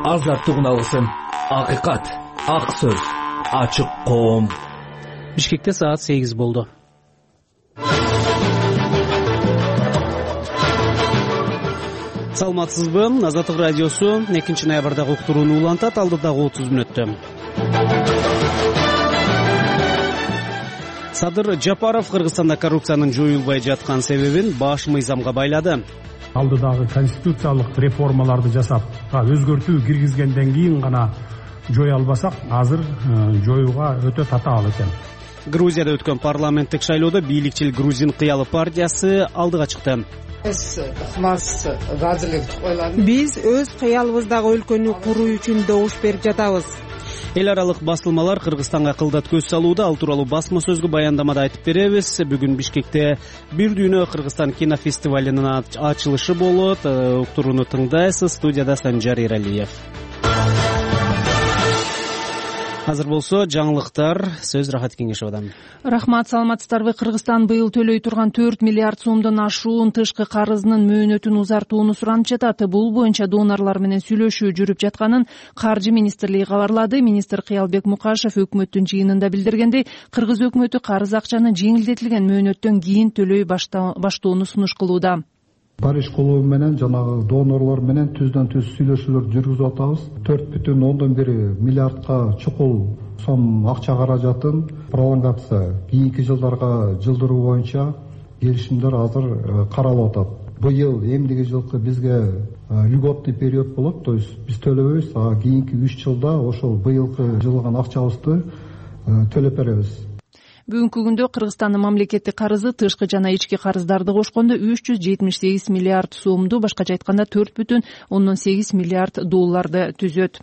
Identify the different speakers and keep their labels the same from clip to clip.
Speaker 1: азаттыгын алсын. Акыйкат, ак сөз, ачык коом.
Speaker 2: Бишкекте саат 8 болду. Саламатсызбы? Азаттык радиосу 2 ноябрдагы уктурууну улантат. Алдыдагы 30 мүнөттө. Садыр Жапаров Кыргызстанда коррупциянын жоюлбай жаткан себебин баш мыйзамга байлады.
Speaker 3: Алдыдагы конституциялык реформаларды жасап, өзгөртүү киргизгенден кийин гана жое албасак, азыр жоюуга өтө татаал экен.
Speaker 2: Грузияда өткөн парламенттик шайлоодо бийликчил Грузин кыялы партиясы алдыга чыкты.
Speaker 4: Биз өз кыялыбыздагы өлкөнү куруу үчүн добуш берип жатабыз.
Speaker 2: Эл аралык басылмалар Кыргызстанга кылдат көз салууда. Ал тууралуу басма сөзгө баяндамада айтып беребиз. Бүгүн Бишкекте бир дүйнө Кыргызстан кинофестивалынын ачылышы болот. Уктурууну тыңдайсыз. Студияда Санжар Эралиев. Азыр болсо жаңылыктар. Сөз Рахат Кеңешовдон.
Speaker 5: Рахмат, саламатсыздарбы? Кыргызстан быйыл төлөй турган 4 миллиард сомдон ашуун тышкы карызынын мөөнөтүн узартууну суранып жатат. Бул боюнча донорлор менен сүйлөшүү жүрүп жатканын Каржы министрлиги кабарлады. Министр Кыялбек Мукашев өкмөттүн жыйынында билдиргендей, Кыргыз өкмөтү карыз акчаны жеңилдетилген мөөнөттөн кийин төлөй баштоону сунуш кылууда.
Speaker 6: Париж клубу менен жанагы донорлор менен түздөн-түз сүйлөшүүлөрдү жүргүзүп атабыз. 4,1 миллиардка чукул сом акча каражатын пролонгация кийинки жылдарга жылдыруу боюнча келишимдер азыр каралып атат. Быйыл эмдиги жылкы бизге льготный период болот, то есть биз төлөбөйбүз, а кийинки 3 жылда ошол быйылкы жылган акчабызды төлөп беребиз.
Speaker 5: Бүгүнкү күндө Кыргызстандын мамлекеттик карызы тышкы жана ички карыздарды кошкондо 378 миллиард сомду, башкача айтканда 4,8 миллиард долларды түзөт.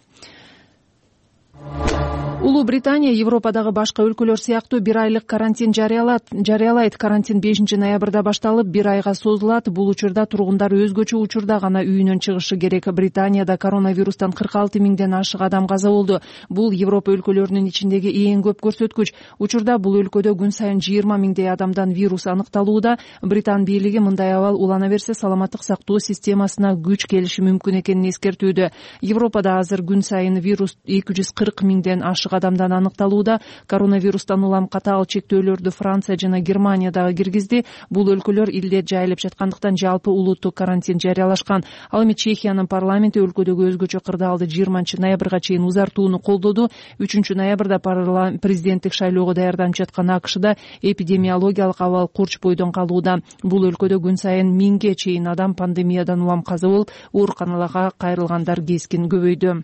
Speaker 5: Улуу Британия Европадагы башка өлкөлөр сыяктуу 1 айлык карантин жарыялайт. Карантин 5 ноябрда башталып, 1 айга созулат. Бул учурда тургундар өзгөчө учурда гана үйүнөн чыгышы керек. Британияда коронавирустан 46 миңден ашык адам каза болду. Бул Европа өлкөлөрүнүн ичиндеги эң көп көрсөткүч. Учурда бул өлкөдө күн сайын 20 миңдей адамдан вирус аныкталууда. Британ бийлиги мындай абал улана берсе саламаттык сактоо системасына күч келиши мүмкүн экенин эскертүүдө. Европада азыр күн сайын вирус 240 миңден ашык адамдан аныкталууда. Коронавирустан улам катаал чектөөлөрдү Франция жана Германия дагы киргизди. Бул өлкөлөр илдет жайылып жаткандыктан жалпы улуттук карантин жарыялашкан. Ал эми Чехиянын парламенти өлкөдөгү өзгөчө кырдаалды 20 ноябрга чейин узартууну колдоду. 3 ноябрда президенттик шайлоого даярданып жаткан АКШда эпидемиологиялык абал курч бойдон калууда. Бул өлкөдө күн сайын 1000ге чейин адам пандемиядан улам каза болуп, ооруканаларга кайрылгандар кескин көбөйдү.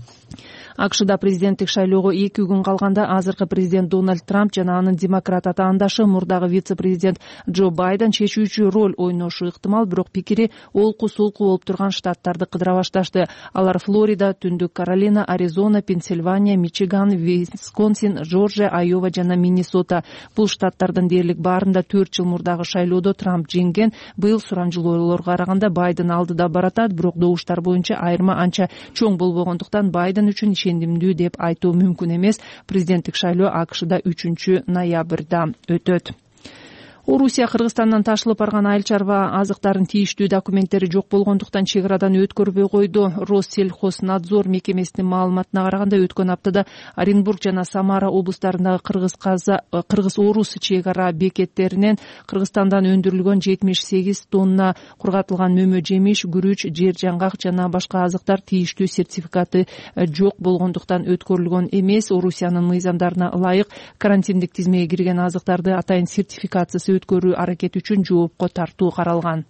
Speaker 5: АКШда президенттик шайлоого 2 күн калганда азыркы президент Дональд Трамп жана анын демократ атаандашы мурдагы вице-президент Джо Байден чечүүчү роль ойношу ыктымал, бирок пикири олку-солку болуп турган штаттарды кыдыра башташты. Алар Флорида, Түндүк Каролина, Аризона, Пенсильвания, Мичиган, Висконсин, Жоржия, Айова жана Миннесота. Бул штаттардын дээрлик баарында 4 жыл мурдагы шайлоодо Трамп жеңген. Быйыл сурамжылоолорго караганда Байден алдыда баратат, бирок добуштар боюнча айырма анча чоң болбогондуктан Байден үчүн ишенимдүү деп айтуу мүмкүн эмес. Президенттик шайлоо АКШда 3 ноябрда өтөт. Орусия Кыргызстандан ташылып барган айыл чарба азыктарын тийиштүү документтери жок болгондуктан чек арадан өткөрбөй койду. Россельхознадзор мекемесинин маалыматына караганда өткөн аптада Оренбург жана Самара облустарындагы кыргыз-орус чек ара бекеттеринен Кыргызстандан өндүрүлгөн 78 тонна кургатылган мөмө жемиш, күрүч, жер жаңгак жана башка азыктар тийиштүү сертификаты жок болгондуктан өткөрүлгөн эмес. Орусиянын мыйзамдарына ылайык карантиндик тизмеге кирген азыктарды атайын сертификатсыз өткөрүү аракети үчүн жоопко тартуу каралган.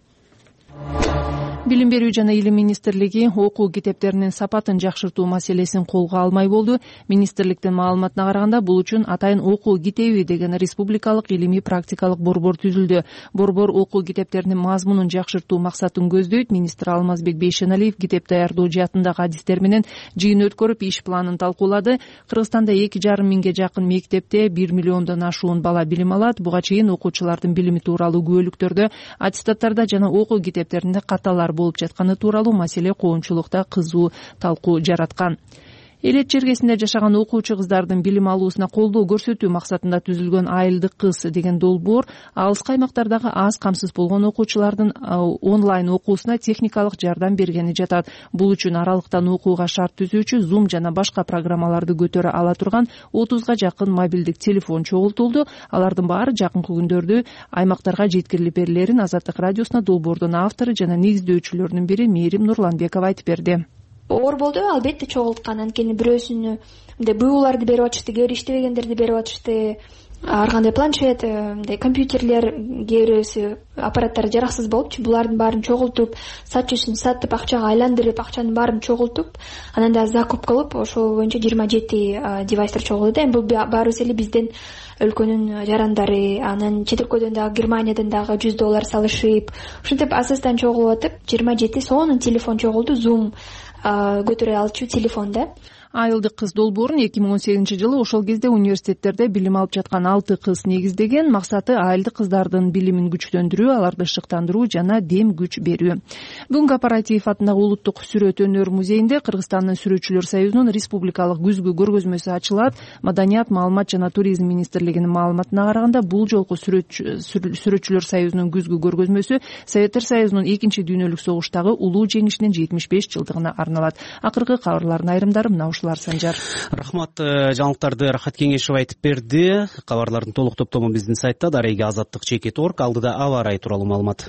Speaker 5: Билим берүү жана илим министрлиги окуу китептеринин сапатын жакшыртуу маселесин колго алмай болду. Министрликтин маалыматына караганда бул үчүн атайын окуу китеби деген республикалык илимий практикалык борбор түзүлдү. Борбор окуу китептеринин мазмунун жакшыртуу максатын көздөйт. Министр Алмазбек Бейшеналиев китеп даярдоо жаатындагы адистер менен жыйын өткөрүп иш планын талкуулады. Кыргызстанда 2,5 миңге жакын мектепте 1 миллиондон ашуун бала билим алат. Буга чейин окуучулардын билими тууралуу күбөлүктөрдө, аттестаттарда жана окуу китептеринде каталар болуп жатканы тууралуу маселе коомчулукта кызуу талкуу жараткан. Элет жергесинде жашаган окуучу кыздардын билим алуусуна колдоо көрсөтүү максатында түзүлгөн Айылдык кыз деген долбоор алыскы аймактардагы аз камсыз болгон окуучулардын онлайн окуусуна техникалык жардам бергени жатат. Бул үчүн аралыктан окууга шарт түзүүчү Zoom жана башка программаларды көтөрө ала турган 30га жакын мобилдик телефон чогултулду. Алардын баары жакынкы күндөрдө аймактарга жеткирилип берилерин Азаттык радиосуна долбоордун автору жана негиздөөчүлөрүнүн бири Мээрим Нурланбекова айтып берди.
Speaker 7: Оор болду, албетте чогулткан. Анткени бирөөсүнү БУларды берип атышты, кээ бир иштебегендерди берип атышты. Ар кандай планшет, компьютерлер, кээ бирөөсү аппараттары жараксыз болупчу. Булардын баарын чогултуп, сатчысын сатып, акчага айландырып, акчанын баарын чогултуп, анан да закуп кылып, ошол боюнча 27 девайстер чогулду. Эми бул баарыбыз эле бизден өлкөнүн жарандары, анан чет өлкөдөн дагы Германиядан дагы $100 салышып, ушинтип асастан чогулуп атып 27 сонун телефон чогулду, Zoom көтөрө алчу телефон да.
Speaker 5: Айылдык кыз долбоорун 2018-жылы ошол кезде университеттерде билим алып жаткан 6 кыз негиздеген. Максаты айылдык кыздардын билимин күчтөндүрүү, аларды шыктандыруу жана дем күч берүү. Бүгүн Корпоратив атындагы улуттук сүрөт өнөр музейинде Кыргызстандын сүрөтчүлөр союзунун республикалык күзгү көргөзмөсү ачылат. Маданият, маалымат жана туризм министрлигинин маалыматына караганда, бул жолку сүрөтчүлөр союзунун күзгү көргөзмөсү Советтер союзунун 2-дүйнөлүк согуштагы улуу жеңишинин 75 жылдыгына арналат. Акыркы кабарлардын айрымдары мына Санжар.
Speaker 2: Рахмат, жаңылыктарды Рахат Кеңешев айтып берди. Кабарлардын толук топтому биздин сайтта дареги azаттык.org. Алдыда аба ырайы тууралуу маалымат.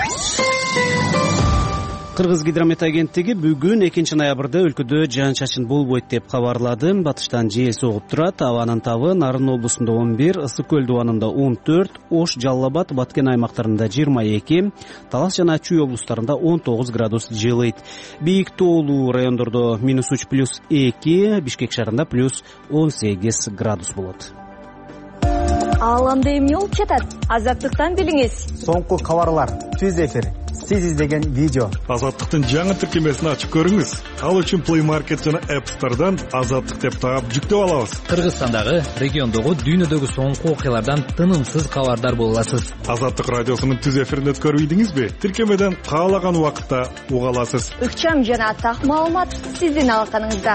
Speaker 2: Кыргыз гидромет агенттиги бүгүн 2-ноябрда өлкөдө жаан-чачын болбойт деп кабарлады. Батыштан жел согуп турат. Абанын табы Нарын облусунда 11, Ысык көл дубанында 14, Ош, Жалал Абад, Баткен аймактарында 22, Талас жана Чүй облустарында 19 градус жылыйт. Бийик тоолуу райондордо -3 +2, Бишкек шаарында +18 градус болот.
Speaker 8: Ааламда эмне болуп жатат? Азаттыктан билиңиз.
Speaker 9: Соңку кабарлар, түз эфир, сиз издеген видео.
Speaker 10: Азаттыктын жаңы тиркемесин ачып көрүңүз. Ал үчүн Play Market жана App Store'дан Азаттык деп таап жүктөп алабыз.
Speaker 1: Кыргызстандагы, региондогу, дүйнөдөгү соңку окуялардан тынымсыз кабардар боло аласыз.
Speaker 10: Азаттык радиосунун түз эфирин өткөрүп ийдиңизби? Тиркемеден каалаган убакытта уга аласыз.
Speaker 8: Ыкчам жана так маалымат сиздин алаканыңызда.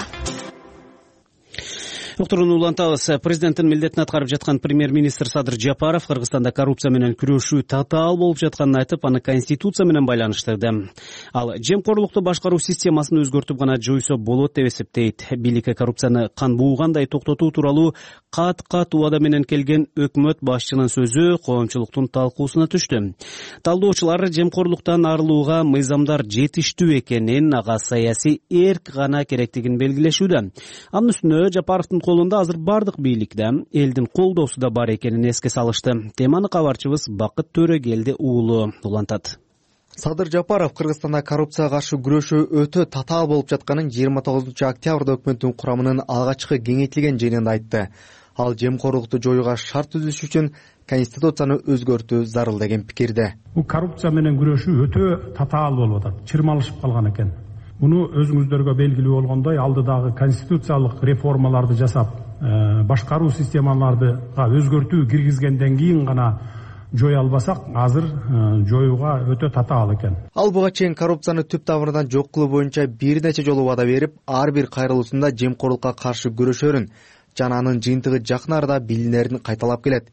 Speaker 2: Уктурууну улантабыз. Президенттин милдетин аткарып жаткан премьер-министр Садыр Жапаров Кыргызстанда коррупция менен күрөшүү татаал болуп жатканын айтып, аны конституция менен байланыштырды. Ал жемкорлукту башкаруу системасын өзгөртүп гана жойсо болот деп эсептейт. Бийликке коррупцияны кан буугандай токтотуу тууралуу кат убада менен келген өкмөт башчынын сөзү коомчулуктун талкуусуна түштү. Талдоочулар жемкорлуктан арылууга мыйзамдар жетиштүү экенин, ага саясий эрк гана керектигин белгилешүүдө. Анын үстүнө Жапаровдун колунда азыр бардык бийликте элдин колдоосу да бар экенин эске салышты. Теманы кабарчыбыз Бакыт Төрөгелди уулу улантат.
Speaker 9: Садыр Жапаров Кыргызстанда коррупцияга каршы күрөшүү өтө татаал болуп жатканын 29 октябрда өкмөттүн курамынын алгачкы кеңейтилген жыйынында айтты. Ал жемкорлукту жоюуга шарт түзүш үчүн конституцияны өзгөртүү зарыл деген пикирде.
Speaker 3: Бул коррупция менен күрөшүү өтө татаал болуп атат, чырмалышып калган экен. Муну өзүңүздөргө белгилүү болгондой, алдыдагы конституциялык реформаларды жасап, башкаруу системалардыга өзгөртүү киргизгенден кийин гана жоя албасак, азыр жоюуга өтө татаал экен.
Speaker 9: Ал буга чейин коррупцияны түп тамырынан жок кылуу боюнча бир нече жолу вада берип, ар бир кайрылуусунда жемкорлукка каршы күрөшөрүн жана анын жыйынтыгы жакын арада билинерин кайталап келет.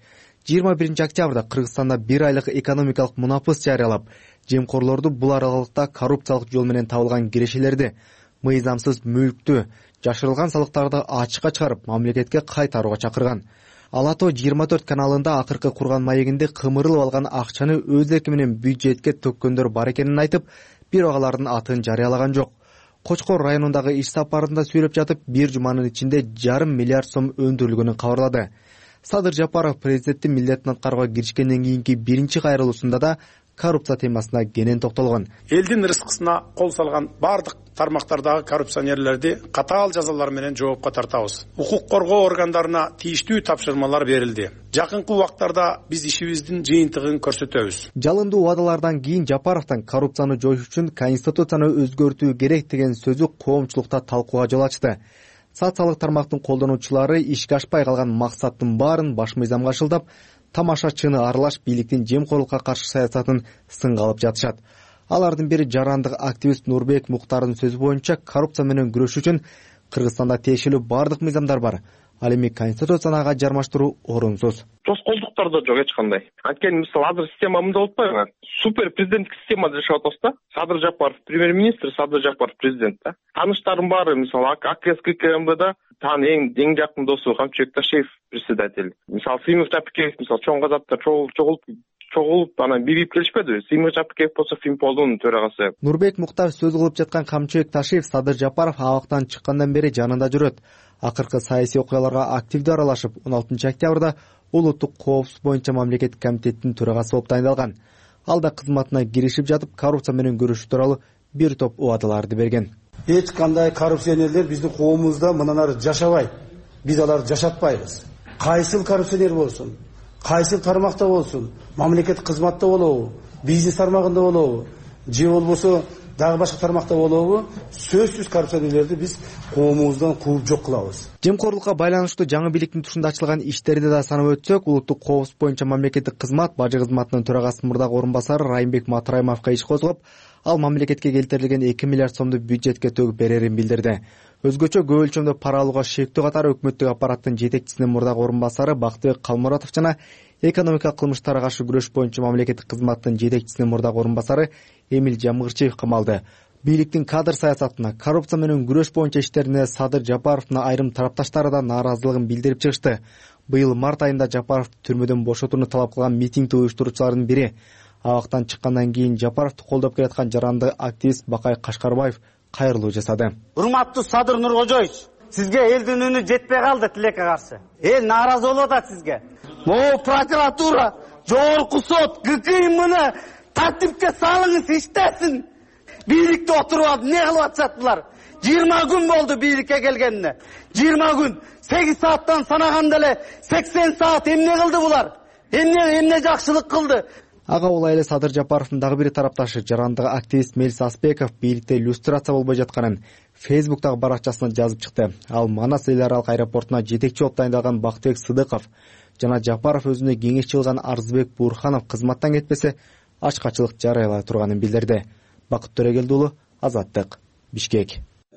Speaker 9: 21 октябрда Кыргызстанда 1 айлык экономикалык мунапыс жарыялап, жемкорлорду бул аралыкта коррупциялык жол менен табылган кирешелерди, мыйзамсыз мүлктү, жашырылган салыктарды ачыкка чыгарып, мамлекетке кайтарууга чакырган. Алато 24 каналында акыркы курган маегинде кымырылып алган акчаны өз эрки менен бюджетке төккөндөр бар экенин айтып, бирок атын жарыялаган жок. Кочкор районундагы иш сапарында сүйлөп жатып, бир жуманын ичинде 1,5 миллиард сом өндүрүлгөнүн кабарлады. Садыр Жапаров президенттин милдетин аткарууга киришкенден кийинки биринчи кайрылуусунда да коррупция темасына кенен токтолгон.
Speaker 11: Элдин рызкысына кол салган бардык тармактардагы коррупционерлерди катаал жазалар менен жоопко тартабыз. Укук коргоо органдарына тийиштүү тапшырмалар берилди. Жакынкы убактарда биз ишибиздин жыйынтыгын көрсөтөбүз.
Speaker 9: Жалындуу убадалардан кийин Жапаровдон коррупцияны жоюш үчүн конституцияны өзгөртүү керек деген сөзү коомчулукта талкууга жол ачты. Социалдык тармактын колдонуучулары ишке ашпай калган максаттын баарын баш мыйзамга шылдап, тамашачыны аралаш бийликтин жемкорлукка каршы саясатын сынга алып жатышат. Алардын бири жарандык активист Нурбек Муктардын сөзү боюнча коррупция менен күрөш үчүн Кыргызстанда тиешелүү бардык мыйзамдар бар. Ал эми конституцияны ага жармаштыруу орунсуз.
Speaker 12: Тоскоолдуктар да жок эч кандай. Анткени мисалы азыр система мындай болуп атпайбы? Супер президенттик системада жашап атабыз да. Садыр Жапаров премьер-министр, Садыр Жапаров президент да. Таныштарым баары мисалы АКС-КМБда тан эң жакын досу Камчыбек Ташиев председатель. Мисалы Сыймов Жапикеев мисалы чоң казапта чогулуп анан бирип келишпедиби? Сыймов Жапикеев болсо Фимполдун төрагасы.
Speaker 9: Нурбек Муктар сөз кылып жаткан Камчыбек Ташиев Садыр Жапаров абактан чыккандан бери жанында жүрөт. Акыркы саясий окуяларга активдүү аралашып, 16 октябрда улуттук коопсуздук боюнча мамлекеттик комитеттин төрагасы болуп тайындалган. Ал да кызматына киришип жатып, коррупция менен күрөшүү тууралуу бир топ убадаларды берген.
Speaker 13: Эч кандай коррупционерлер биздин коомубузда мындан ары жашабайт. Биз аларды жашатпайбыз. Кайсыл коррупционер болсун, кайсыл тармакта болсун, мамлекеттик кызматта болобу, бизнес тармагында болобу, же болбосо дагы башка тармакта болобу, сөзсүз коррупционерлерди биз коомубуздан кууп жок кылабыз.
Speaker 9: Жемкорлукка байланыштуу жаңы бийликтин тушунда ачылган иштерди да санап өтсөк, улуттук коопсуздук боюнча мамлекеттик кызмат бажы кызматынын төрагасынын мурдагы орун басары Райымбек Матраимовго иш козгоп, ал мамлекетке келтирилген 2 миллиард сомду бюджетке төгүп берерин билдирди. Өзгөчө көп өлчөмдө пара алууга шектөө катары өкмөттүк аппараттын жетекчисинин мурдагы орун басары Бактыбек Калмуратов жана экономика кылмыштарга каршы күрөш боюнча мамлекеттик кызматтын жетекчисинин мурдагы орун басары Эмил Жамгырчиев камалды. Бийликтин кадр саясатына, коррупция менен күрөш боюнча иштерине Садыр Жапаровдун айрым тарапташтары да нааразылыгын билдирип чыгышты. Быйыл март айында Жапаровду түрмөдөн бошотууну талап кылган митингди уюштуруучулардын бири. Абактан чыккандан кийин Жапаровду колдоп келаткан жаранды активист Бакай Кашкарбаев кайрылуу жасады.
Speaker 14: Урматтуу Садыр Нуркожоевич, сизге элдин үнү жетпей калды тилекке каршы. Эл нааразы болуп атат сизге. Могу прокуратура, жогорку сот, ГКИ муну тартипке салыңыз, иштесин. Бийликте отуруп алып эмне кылып атышат? 20 күн болду бийликке келгенине. 20 күн. 8 сааттан санаганда эле 80 саат эмне кылды булар? Эмне жакшылык кылды?
Speaker 9: Ага улай эле Садыр Жапаровдун дагы бир тарапташы жарандык активист Мелис Аспеков бийликте иллюстрация болбой жатканын Фейсбуктагы баракчасына жазып чыкты. Ал Манас эл аралык аэропортуна жетекчи болуп тайындалган Бактыбек Сыдыков жана Жапаров өзүнө кеңешчи кылган Арзыбек Бурханов кызматтан кетпесе ачкачылык жарыялай турганын билдирди. Бакыт Төрөгелди уулу, Азаттык, Бишкек.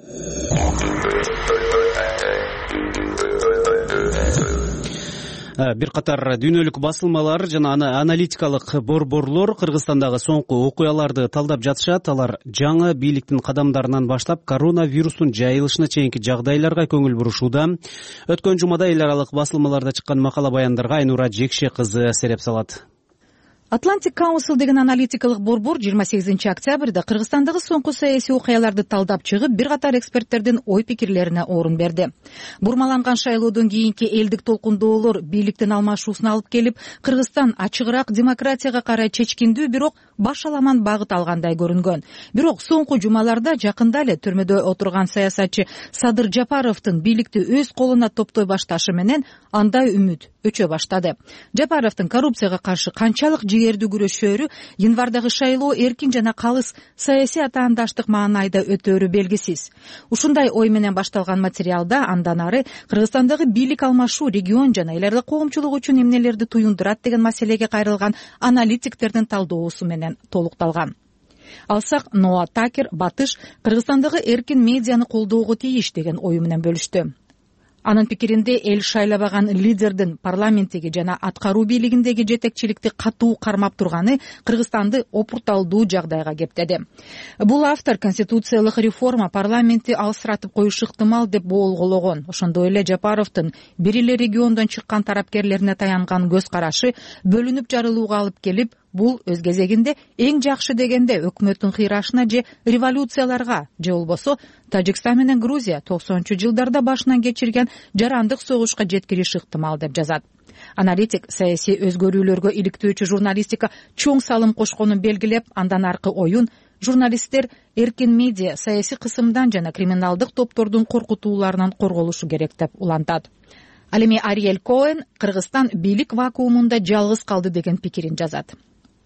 Speaker 2: Бир катар дүйнөлүк басылмалар жана аналитикалык борборлор Кыргызстандагы соңку окуяларды талдап жатышат. Алар жаңы бийликтин кадамдарынан баштап коронавирустун жайылышына чейинки жагдайларга көңүл бурушууда. Өткөн жумада эл аралык басылмаларда чыккан макала баяндарга Айнура Жекше кызы сереп салат.
Speaker 5: Atlantic Council деген аналитикалык борбор 28 октябрда Кыргызстандагы соңку саясий окуяларды талдап чыгып, бир катар эксперттердин ой пикирлерине орун берди. Бурмаланган шайлоодон кийинки элдик толкундоолор бийликтин алмашуусуна алып келип, Кыргызстан ачыгыраак демократияга карай чечкиндүү, бирок баш аламан багыт алгандай көрүнгөн. Бирок соңку жумаларда жакында эле түрмөдө отурган саясатчы Садыр Жапаровдун бийликти өз колуна топтой башташы менен андай үмүт өчө баштады. Жапаровдун коррупцияга каршы канчалык жигердүү күрөшөөрү январдагы шайлоо эркин жана калыс саясий атаандаштык маанайда өтөөрү белгисиз. Ушундай ой менен башталган материалда андан ары Кыргызстандагы бийлик алмашуу регион жана эл аралык коомчулук үчүн эмнелерди туюндурат деген маселеге кайрылган аналитиктердин талдоосу менен толукталган. Алсак Ноа Такер Батыш Кыргызстандагы эркин медианы колдоого тийиш деген ою менен бөлүштү. Анын пикиринде эл шайлабаган лидердин парламенттеги жана аткаруу бийлигиндеги жетекчиликти катуу кармап турганы Кыргызстанды опурталдуу жагдайга кептеди. Бул автор конституциялык реформа парламентти алсыратып коюшу ыктымал деп болгоологон. Ошондой эле Жапаровдун бир эле региондон чыккан тарапкерлерине таянган көз карашы бөлүнүп жарылууга алып келип, бул өз кезегинде эң жакшы дегенде өкмөттүн кыйрашына же революцияларга же болбосо Тажикстан менен Грузия 90-жылдарда башынан кечирген жарандык согушка жеткириши ыктымал деп жазат. Аналитик саясий өзгөрүүлөргө иликтөөчү журналистика чоң салым кошконун белгилеп, андан аркы оюн журналисттер эркин медиа, саясий кысымдан жана криминалдык топтордун коркутууларынан корголушу керек деп улантат. Ал эми Ариэль Коэн Кыргызстан бийлик вакуумунда жалгыз калды деген пикирин жазат.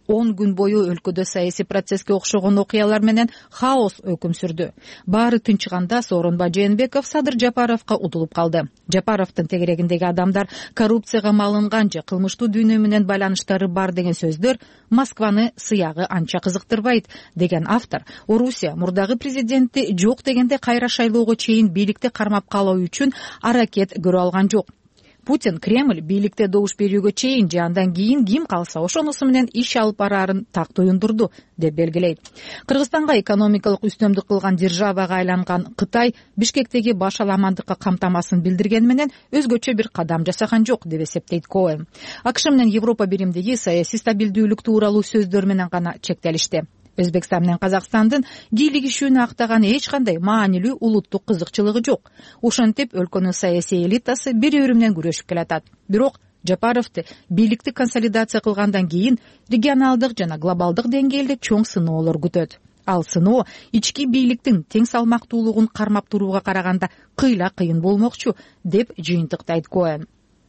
Speaker 5: 10 күн бою өлкөдө саясий процесске окшогон окуялар менен хаос өкүм сүрдү. Баары тынчыганда Сооронбай Жээнбеков Садыр Жапаровго утулуп калды. Жапаровдун тегерегиндеги адамдар коррупцияга малынган же кылмыштуу дүйнө менен байланыштары бар деген сөздөр Москваны сыягы анча кызыктырбайт деген автор Орусия мурдагы президентти жок дегенде кайра шайлоого чейин бийликти кармап калуу үчүн аракет көрө алган жок. Путин Кремль бийликте добуш берүүгө чейин же андан кийин ким калса ошонусу менен иш алып бараарын так туюндурду деп белгилейт. Кыргызстанга экономикалык үстөмдүк кылган державага айланган Кытай Бишкектеги баш аламандыкка камтамасын билдиргени менен өзгөчө бир кадам жасаган жок деп эсептейт Коэн. АКШ менен Европа биримдиги саясий стабилдүүлүк тууралуу сөздөр менен гана чектелишти. Өзбекстан менен Казакстандын кийлигишүүнү актаган эч кандай маанилүү улуттук кызыкчылыгы жок. Ошентип өлкөнүн саясий элитасы бири-бири менен күрөшүп келатат. Бирок Жапаровду бийликти консолидация кылгандан кийин регионалдык жана глобалдык деңгээлде чоң сыноолор күтөт. Ал сыноо ички бийликтин тең салмактуулугун кармап турууга караганда кыйла кыйын болмокчу деп жыйынтыктайт Коэн.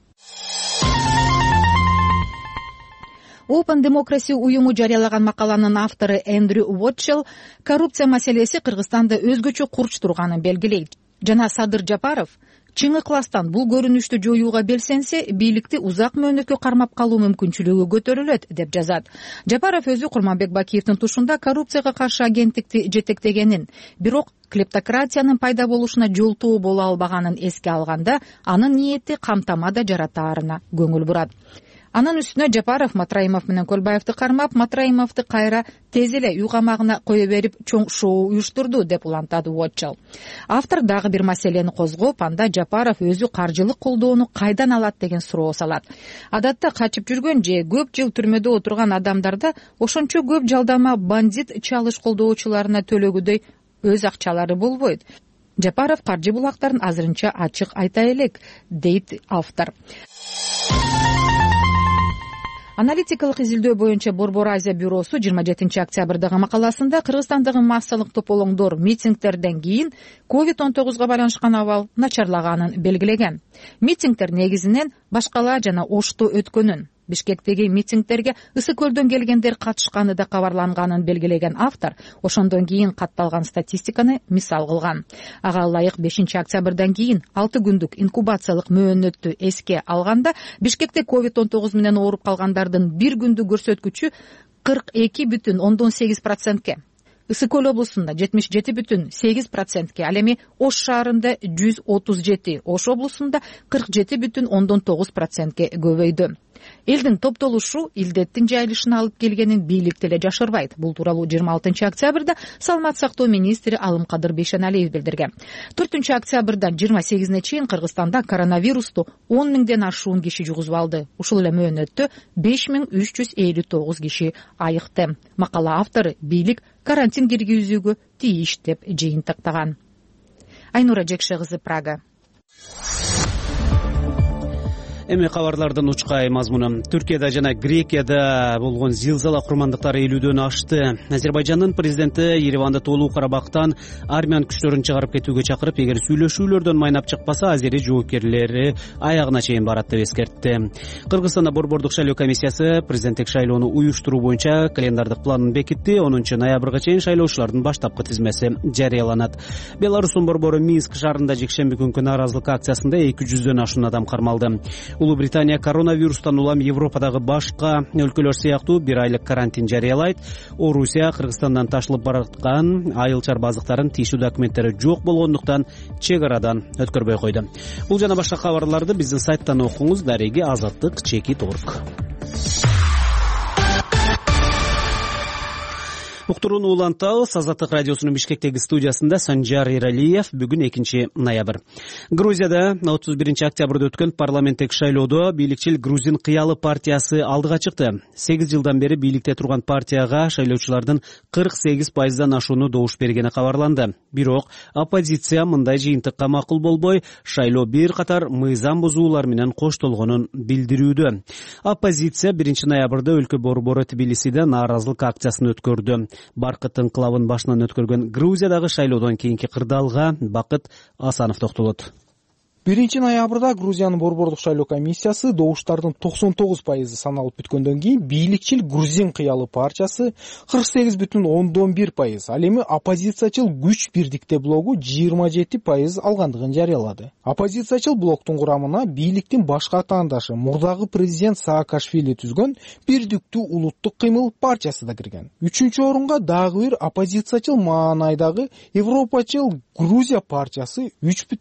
Speaker 5: Open Democracy уюму жарыялаган макаланын автору Эндрю Уотчел коррупция маселеси Кыргызстанда өзгөчө курч турганын белгилейт. Жана Садыр Жапаров чыңы класстан бул көрүнүштү жоюуга белсенсе, бийликти узак мөөнөткө кармап калуу мүмкүнчүлүгү көтөрүлөт деп жазат. Жапаров өзү Курманбек Бакиевдин тушунда коррупцияга каршы агенттикти жетектегенин, бирок клептократиянын пайда болушуна жолтоо боло албаганын эске алганда, анын ниети камтамада жаратаарына көңүл бурат. Анын үстүнө Жапаров Матраимов менен Көлбаевди кармап, Матраимовду кайра тез эле үй камагына кое берип чоң шоу уюштурду деп улантады Уотчел. Автор дагы бир маселени козгоп, анда Жапаров өзү каржылык колдоону кайдан алат деген суроо салат. Адатта качып жүргөн же көп жыл түрмөдө отурган адамдарда ошончо көп жалдама бандит чалыш колдоочуларына төлөгүдөй өз акчалары болбойт. Жапаров каржы булактарын азырынча ачык айта элек, дейт автор. Аналитикалык изилдөө боюнча Борбор Азия бюросу 27 октябрдагы макаласында Кыргызстандагы массалык тополоңдор, митингдерден кийин COVID-19 байланышкан абал начарлаганын белгилеген. Митингдер негизинен Башкала жана Ошто өткөнүн, Бишкектеги митингдерге Ысык көлдөн келгендер катышканы да кабарланганын белгилеген автор ошондон кийин катталган статистиканы мисал кылган. Ага ылайык 5 октябрдан кийин 6 күндүк инкубациялык мөөнөттү эске алганда Бишкекте COVID-19 менен ооруп калгандардын бир күндүк көрсөткүчү 42,8%. Ысык көл облусунда 77,8%, ал эми Ош шаарында 137, Ош облусунда 47,9%ге көбөйдү. Элдин топтолушу илдеттин жайылышына алып келгенин бийлик деле жашырбайт. Бул тууралуу 26 октябрда Саламат сактоо министри Алымкадыр Бейшеналиев билдирген. 4 октябрдан 28-не чейин Кыргызстанда коронавирусту 10 миңден ашуун киши жугузуп алды. Ушул эле мөөнөттө 5359 киши айыкты. Макала автору бийлик карантин киргизүүгө тийиш деп жыйынтыктаган. Айнура Жекше кызы, Прага.
Speaker 2: Эми кабарлардын учкай мазмуну. Түркияда жана Грекияда болгон зилзала курмандыктары 50дөн ашты. Азербайжандын президенти Ереванды Тоолуу Карабактан армян күчтөрүн чыгарып кетүүгө чакырып, эгер сүйлөшүүлөрдөн майнап чыкпаса, азери жоопкерлери аягына чейин барат деп эскертти. Кыргызстанда Борбордук шайлоо комиссиясы президенттик шайлоону уюштуруу боюнча календардык планын бекитти. 10 ноябрга чейин шайлоочулардын баштапкы тизмеси жарыяланат. Беларустун борбору Минск шаарында жекшемби күнкү нааразылык акциясында 200дөн ашуун адам кармалды. Улуу Британия коронавирустан улам Европадагы башка өлкөлөр сыяктуу 1 айлык карантин жарыялайт. Орусия Кыргызстандан ташылып бараткан айыл-чарба азыктарын тийиштүү документтери жок болгондуктан чек арадан өткөрбөй койду. Бул жана башка кабарларды биздин сайттан окуңуз. Дареги azatlyk.org. Уктурууну улантабыз. Азаттык радиосунун Бишкектеги студиясында Санжар Эралиев. Бүгүн 2 ноябрь. Грузияда 31 октябрда өткөн парламенттик шайлоодо бийликчил Грузин кыялы партиясы алдыга чыкты. 8 жылдан бери бийликте турган партияга шайлоочулардын 48%дан ашууну добуш бергени кабарланды. Бирок оппозиция мындай жыйынтыкка макул болбой, шайлоо бир катар мыйзам бузуулар менен коштолгонун билдирүүдө. Оппозиция 1 ноябрда өлкө борбору Тбилисиде нааразылык акциясын өткөрдү. Баркыт инкылабын башынан өткөргөн Грузиядагы шайлоодон кийинки кырдаалга Бакыт Асанов токтолот.
Speaker 15: 1-ноябрда Грузиянын борбордук шайлоо комиссиясы добуштардын 99% саналып бүткөндөн кийин бийликчил Грузин кыялы партиясы 48,1%, ал эми оппозициячыл күч бирдикте блогу 27% алгандыгын жарыялады. Оппозициячыл блоктун курамына бийликтин башка атаандашы мурдагы президент Саакашвили түзгөн Бирдиктүү улуттук кыймыл партиясы да кирген. 3-орунга дагы бир оппозициячыл маанайдагы Европачыл Грузия партиясы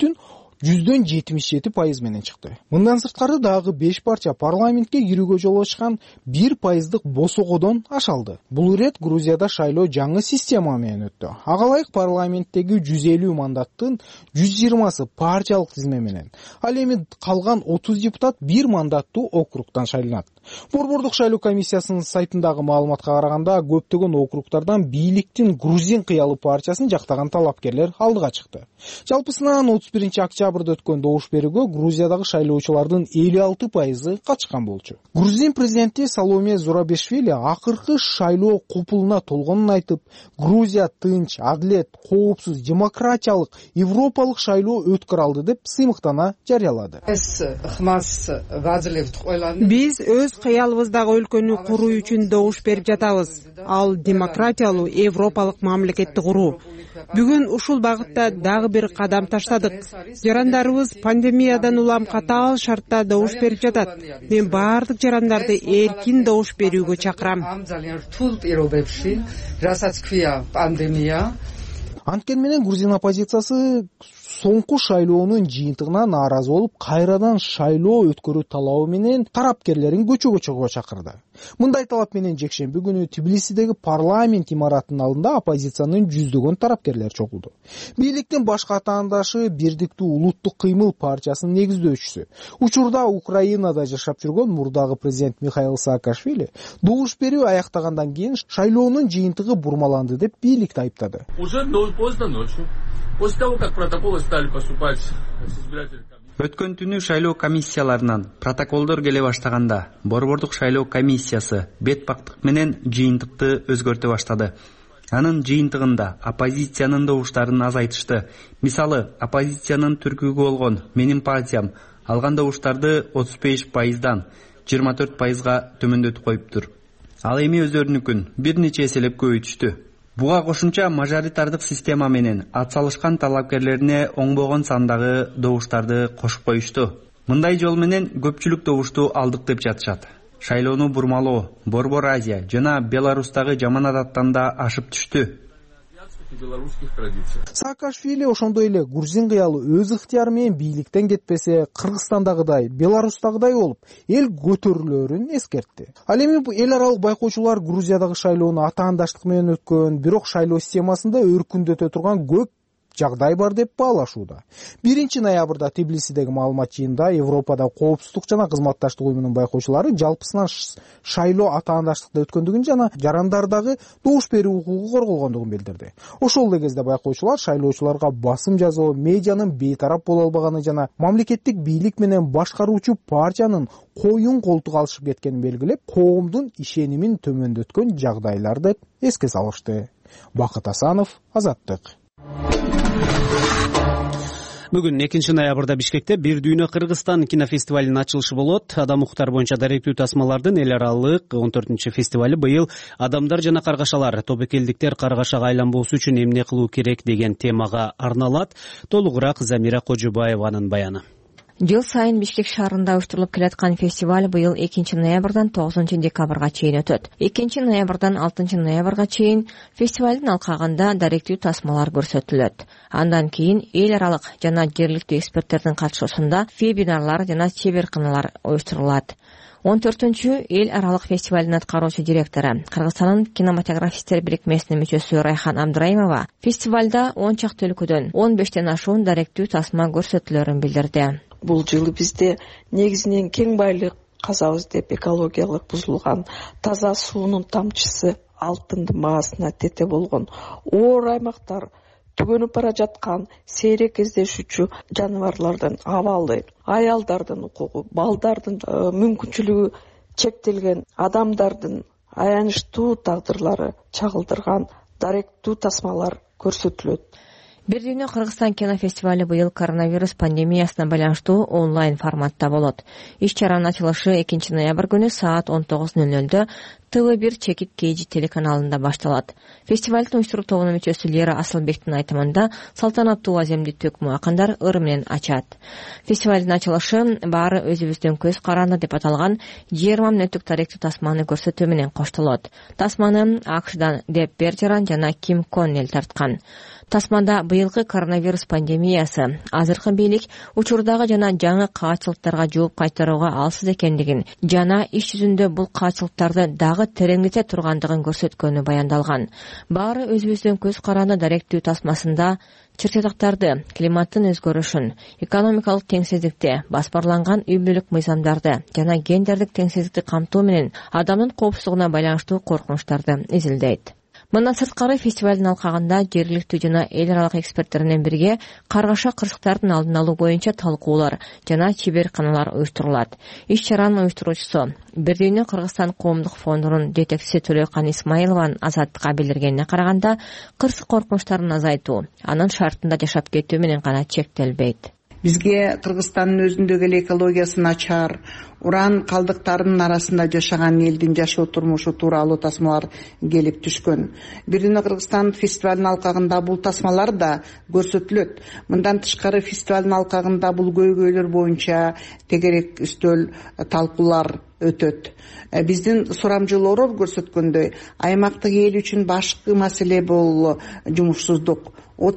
Speaker 15: 3,77% менен чыкты. Мындан сырткары дагы 5 партия парламентке кирүүгө жол ачкан 1% босогодон ашалды. Бул ирет Грузияда шайлоо жаңы система менен өттү. Ага ылайык парламенттеги 150 мандаттын 120сы партиялык тизме менен. Ал эми калган 30 депутат 1 мандаттуу округтан шайланат. Борбордук шайлоо комиссиясынын сайтындагы маалыматка караганда көптөгөн округтардан бийликтин Грузин кыялы партиясын жактаган талапкерлер алдыга чыкты. Жалпысынан 31-октябрда өткөн добуш берүүгө Грузиядагы шайлоочулардын 56% катышкан болчу. Грузин президенти Саломе Зурабишвили акыркы шайлоо купулуна толгонун айтып, Грузия тынч, адилет, коопсуз, демократиялык, европалык шайлоо өткөрө алды деп сыймыктана жарыялады.
Speaker 4: Биз өз кыялыбыздагы өлкөнү куруу үчүн добуш берип жатабыз. Ал демократиялуу европалык мамлекетти куруу. Бүгүн ушул багытта дагы бир кадам таштадык. Жарандарыбыз пандемиядан улам катаал шартта добуш берип жатат. Мен баардык жарандарды эркин добуш берүүгө чакырам.
Speaker 15: Анткени менен Грузин оппозициясы соңку шайлоонун жыйынтыгына нааразы болуп, кайрадан шайлоо өткөрүү талабы менен тарапкерлерин көчөгө чыгууга чакырды. Мындай талап менен жекшемби күнү Тбилисидеги парламент имаратынын алдында оппозициянын жүздөгөн тарапкерлер чогулду. Бийликтин башка атаандашы Бирдиктүү улуттук кыймыл партиясынын негиздөөчүсү, учурда Украинада жашап жүргөн мурдагы президент Михаил Саакашвили добуш берүү аяктагандан кийин шайлоонун жыйынтыгы бурмаланды деп бийликти айыптады.
Speaker 16: Өткөн түнү шайлоо комиссияларынан протоколдор келе баштаганда борбордук шайлоо комиссиясы бет бактык менен жыйынтыкты өзгөртө баштады. Анын жыйынтыгында оппозициянын добуштарын азайтышты. Мисалы, оппозициянын түркүгү болгон Менин партиям алган добуштарды 35%дан 24%га төмөндөтүп коюптур. Ал эми өздөрүнүкүн бир нече эселеп көбөйтүштү. Буга кошумча мажоритардык система менен ат салышкан талапкерлерине оңбогон сандагы добуштарды кошуп коюшту. Мындай жол менен көпчүлүк добушту алдык деп жатышат. Шайлоону бурмалоо Борбор Азия жана Беларустагы жаман адаттан да ашып түштү.
Speaker 15: Саакашвили ошондой эле Грузин кыялы өз ыктыяры менен бийликтен кетпесе, Кыргызстандагыдай, Беларустагыдай болуп, эл көтөрүлөрүн эскертти. Ал эми эл аралык байкоочулар Грузиядагы шайлоону атаандаштык менен өткөн, бирок шайлоо системасында өркүндөтө турган көп жагдай бар деп баалашууда. 1-ноябрда Тбилисидеги маалымат жыйынында Европада коопсуздук жана кызматташтык уюмунун байкоочулары жалпысынан шайлоо атаандаштыкта өткөндүгүн жана жарандардагы добуш берүү укугу корголгондугун билдирди. Ошол эле кезде байкоочулар шайлоочуларга басым жасоо, медианын бейтарап боло албаганы жана мамлекеттик бийлик менен башкаруучу партиянын коюн колтук алышып кеткенин белгилеп, коомдун ишенимин төмөндөткөн жагдайлар деп эске салышты. Бакыт Асанов, Азаттык.
Speaker 2: Бүгүн 2-ноябрда Бишкекте Бир дүйнө Кыргызстан кинофестивалынын ачылышы болот. Адам укуктар боюнча даректүү тасмалардын эл аралык 14-фестивали быйыл адамдар жана каргашалар, тобокелдиктер каргашага айланбоосу үчүн эмне кылуу керек деген темага арналат. Толугураак Замира Кожубаеванын баяны.
Speaker 17: Жыл сайын Бишкек шаарында уюштурулуп келаткан фестиваль быйыл 2-ноябрдан 9-декабрга чейин өтөт. 2-ноябрдан 6-ноябрга чейин фестивалдын алкагында даректүү тасмалар көрсөтүлөт. Андан кийин эл аралык жана жергиликтүү эксперттердин катышуусунда вебинарлар жана чеберканалар уюштурулат. 14-чү эл аралык фестивалдын аткаруучу директору, Кыргызстандын кинематографисттер бирикмесинин мүчөсү Райхан Абдраимова фестивалда 10 чакты өлкөдөн 15тен ашуун даректүү тасма көрсөтүлөрүн билдирди.
Speaker 18: Бул жылы бизде негизинен кең байлык казабыз деп экологиялык бузулган, таза суунун тамчысы алтындын баасына тете болгон, оор аймактар, түгөнүп бара жаткан сейрек кездешүүчү жаныбарлардын абалы, аялдардын укугу, балдардын мүмкүнчүлүгү чектелген адамдардын аянычтуу тагдырлары чагылдырган даректүү тасмалар көрсөтүлөт.
Speaker 17: Бир дүйнө Кыргызстан кинофестивали быйыл коронавирус пандемиясына байланыштуу онлайн форматта болот. Иш-чаранын ачылышы 2 ноябрь күнү саат 19:00 ТВ1 Чекит Кейджи телеканалында башталат. Фестивалдын уюштуруу тобунун мүчөсү Лера Асылбектин айтымында салтанаттуу аземди төкмө акындар ыры менен ачат. Фестивалдын ачылышы баары өзүбүздүн көз каранды деп аталган 20 мүнөттүк тарыхтуу тасманы көрсөтүү менен коштолот. Тасманы АКШдан Деп Бержеран жана Ким Коннелл тарткан. Тасманда быйылкы коронавирус пандемиясы азыркы бийлик учурдагы жана жаңы каачылыктарга жооп кайтарууга алсыз экендигин жана иш жүзүндө бул каачылыктарды дагы тереңдете тургандыгын көрсөткөнү баяндалган. Баары өзүбүздүн көз каранды даректүү тасмасында чыр-чатактарды, климаттын өзгөрүшүн, экономикалык теңсиздикти, баспарланган үй бүлөлүк мыйзамдарды жана гендердик теңсиздикти камтоо менен адамдын коопсуздугуна байланыштуу коркунучтарды изилдейт. Мындан сырткары фестивалдын алкагында жергиликтүү жана эл аралык эксперттер менен бирге каргаша кырсыктардын алдын алуу боюнча талкуулар жана чеберканалар уюштурулат. Иш-чаранын уюштуруучусу Бир дүйнө Кыргызстан коомдук фондунун жетекчиси Төлөкан Исмаилованын азаттыкка билдиргенине караганда, кырсык коркунучтарын азайтуу анын шартында жашап кетүү менен гана чектелбейт.
Speaker 19: Бизге Кыргызстандын өзүндөгү эле экологиясы начар, уран калдыктарынын арасында жашаган элдин жашоо турмушу тууралуу тасмалар келип түшкөн. Бир дүйнө Кыргызстан фестивалынын алкагында бул тасмалар да көрсөтүлөт. Мындан тышкары фестивалдын алкагында бул көйгөйлөр боюнча тегерек үстөл талкуулар өтөт. Биздин сурамжылоорор көрсөткөндөй, аймактык эл үчүн башкы маселе бул жумушсуздук.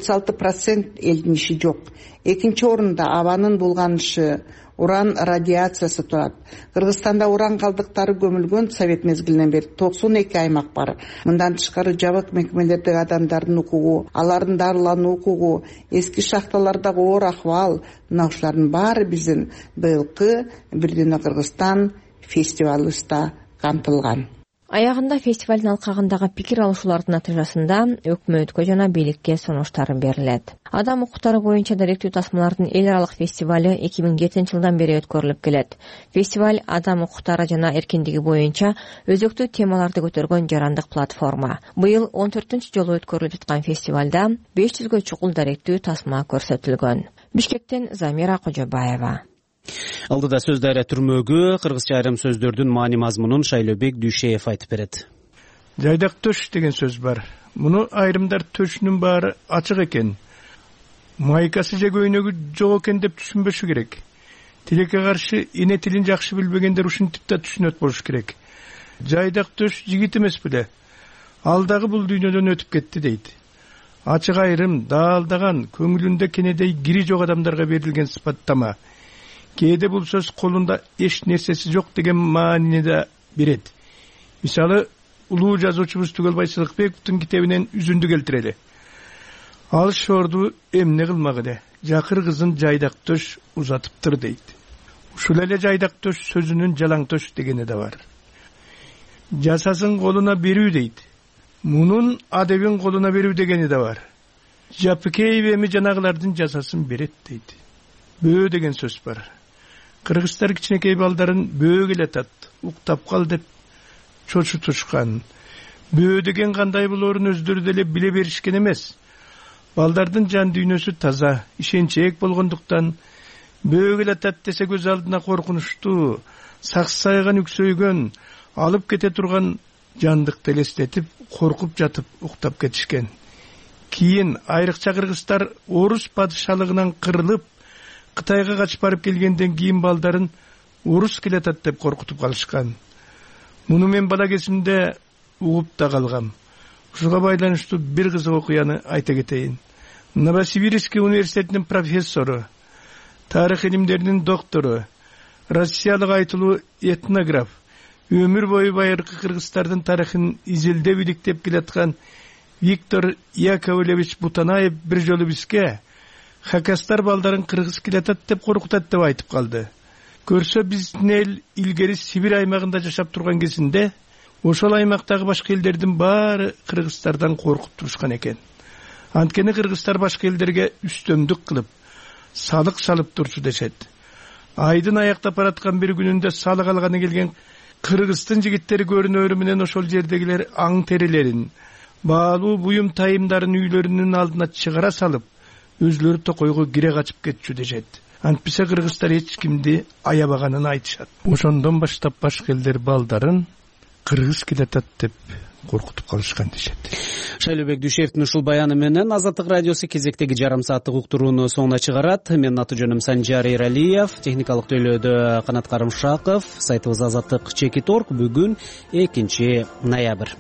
Speaker 19: 36% элдин иши жок. Экинчи орунда абанын булганышы, уран радиациясы турат. Кыргызстанда уран калдыктары көмүлгөн Совет мезгилинен бери 92 аймак бар. Мындан тышкары жабык мекемелердеги адамдардын укугу, алардын дарылануу укугу, эски шахталардагы оор акыбал, мына ушулардын баары биздин быйылкы Бир дүйнө Кыргызстан фестивалыбызда камтылган.
Speaker 17: Аягында фестивалдын алкагындагы пикир алышуулардын натыйжасында өкмөткө жана бийликке сунуштар берилет. Адам укуктары боюнча даректүү тасмалардын эл аралык фестивалы 2007-жылдан бери өткөрүлүп келет. Фестиваль адам укуктары жана эркиндиги боюнча өзөктүү темаларды көтөргөн жарандык платформа. Быйыл 14-ч жолу өткөрүлүп жаткан фестивалда 500гө чукул даректүү тасма көрсөтүлгөн. Бишкектен Замира Кожобаева.
Speaker 2: Алдыда сөздөрү түрмөгү кыргызча айрым сөздөрдүн маани мазмунун Шайлообек Дүйшеев айтып берет.
Speaker 20: Жайдак төш деген сөз бар. Муну айрымдар төшүнүн баары ачык экен. Майкасы же көйнөгү жок экен деп түшүнбөшү керек. Тилекке каршы эне тилин жакшы билбегендер ушинтип да түшүнөт болуш керек. Жайдак төш жигит эмес беле. Ал дагы бул дүйнөдөн өтүп кетти дейт. Ачык айрым даалдаган, көңүлүндө кенедей кири жок адамдарга берилген сыпаттама. Кээде бул сөз колунда эч нерсеси жок деген маанини да берет. Мисалы, улуу жазуучубуз Түгөл Байсалыкбековдун китебинен үзүндү келтирели. Ал шорду эмне кылмак эле, жакыр кызын жайдак төш узатыптыр дейт. Ушул эле жайдак төш сөзүнүн жалаң төш дегени да бар. Жасасын колуна берүү дейт. Мунун адебин колуна берүү дегени да бар. Жапыкеев эми жанагылардын жасасын берет дейт. Бөө деген сөз бар. Кыргыздар кичинекей балдарын бөө келатат, уктап кал деп чочутушкан. Бөө деген кандай болоорун өздөрү деле биле беришкен эмес. Балдардын жан дүйнөсү таза, ишенчээк болгондуктан бөө келатат десе көз алдына коркунучтуу, саксайган үксөйгөн, алып кете турган жандыкты элестетип, коркуп жатып уктап кетишкен. Кийин айрыкча кыргыздар орус падышалыгынан кырылып, Кытайга качып барып келгенден кийин балдарын орус келатат деп коркутуп калышкан. Муну мен бала кезимде угуп да калгам. Ушуга байланыштуу бир кызык окуяны айта кетейин. Новосибирский университетинин профессору, тарых илимдеринин доктору, Россиялык айтылуу этнограф, өмүр бою байыркы кыргыздардын тарыхын изилдеп иликтеп келаткан Виктор Яковлевич Бутанаев бир жолу бизге хакастар балдарын кыргыз келатат деп коркутат деп айтып калды. Көрсө биздин эл илгери Сибирь аймагында жашап турган кезинде ошол аймактагы башка элдердин баары кыргыздардан коркуп турушкан экен. Анткени кыргыздар башка элдерге үстөмдүк кылып, салык салып турчу дешет. Айдын аяктап бараткан бир күнүндө салык алганы келген кыргыздын жигиттери көрүнөрү менен ошол жердегилер аң терилерин, баалуу буюм тайымдарын үйлөрүнүн алдына чыгара салып, өзлөрү токойго кире качып кетчү дешет. Антписе кыргыздар эч кимди аябаганын айтышат. Ошондон баштап башка элдер балдарын кыргыз келатат деп коркутуп калышкан дешет.
Speaker 2: Шайлообек Дүйшевдин ушул баяны менен Азаттык радиосу кезектеги жарым сааттык уктурууну соңуна чыгарат. Менин аты жөнүм Санжар Эралиев, техникалык төлөөдө Канат Карымшаков, сайтыбыз azаттык.org. Бүгүн 2 ноябрь.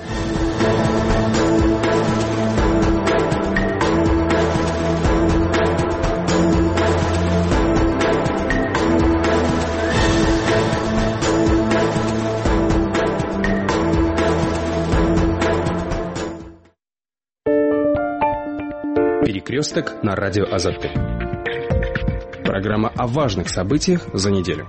Speaker 21: Перекресток на радио Азаттык. Программа о важных событиях за неделю.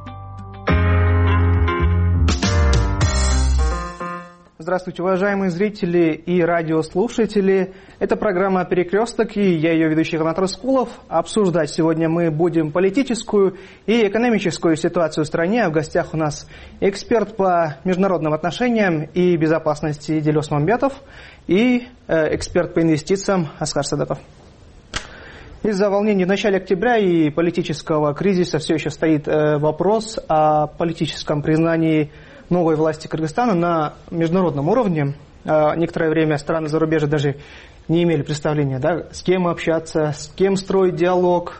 Speaker 22: Здравствуйте, уважаемые зрители и радиослушатели. Это программа «Перекресток», и я ее ведущий Канат Раскулов. Обсуждать сегодня мы будем политическую и экономическую ситуацию в стране. В гостях у нас эксперт по международным отношениям и безопасности Делес Мамбетов и эксперт по инвестициям Аскар Садыков. Из-за волнений в начале октября и политического кризиса все еще стоит вопрос о политическом признании новой власти Кыргызстана на международном уровне. Некоторое время страны зарубежья даже не имели представления, да, с кем общаться, с кем строить диалог.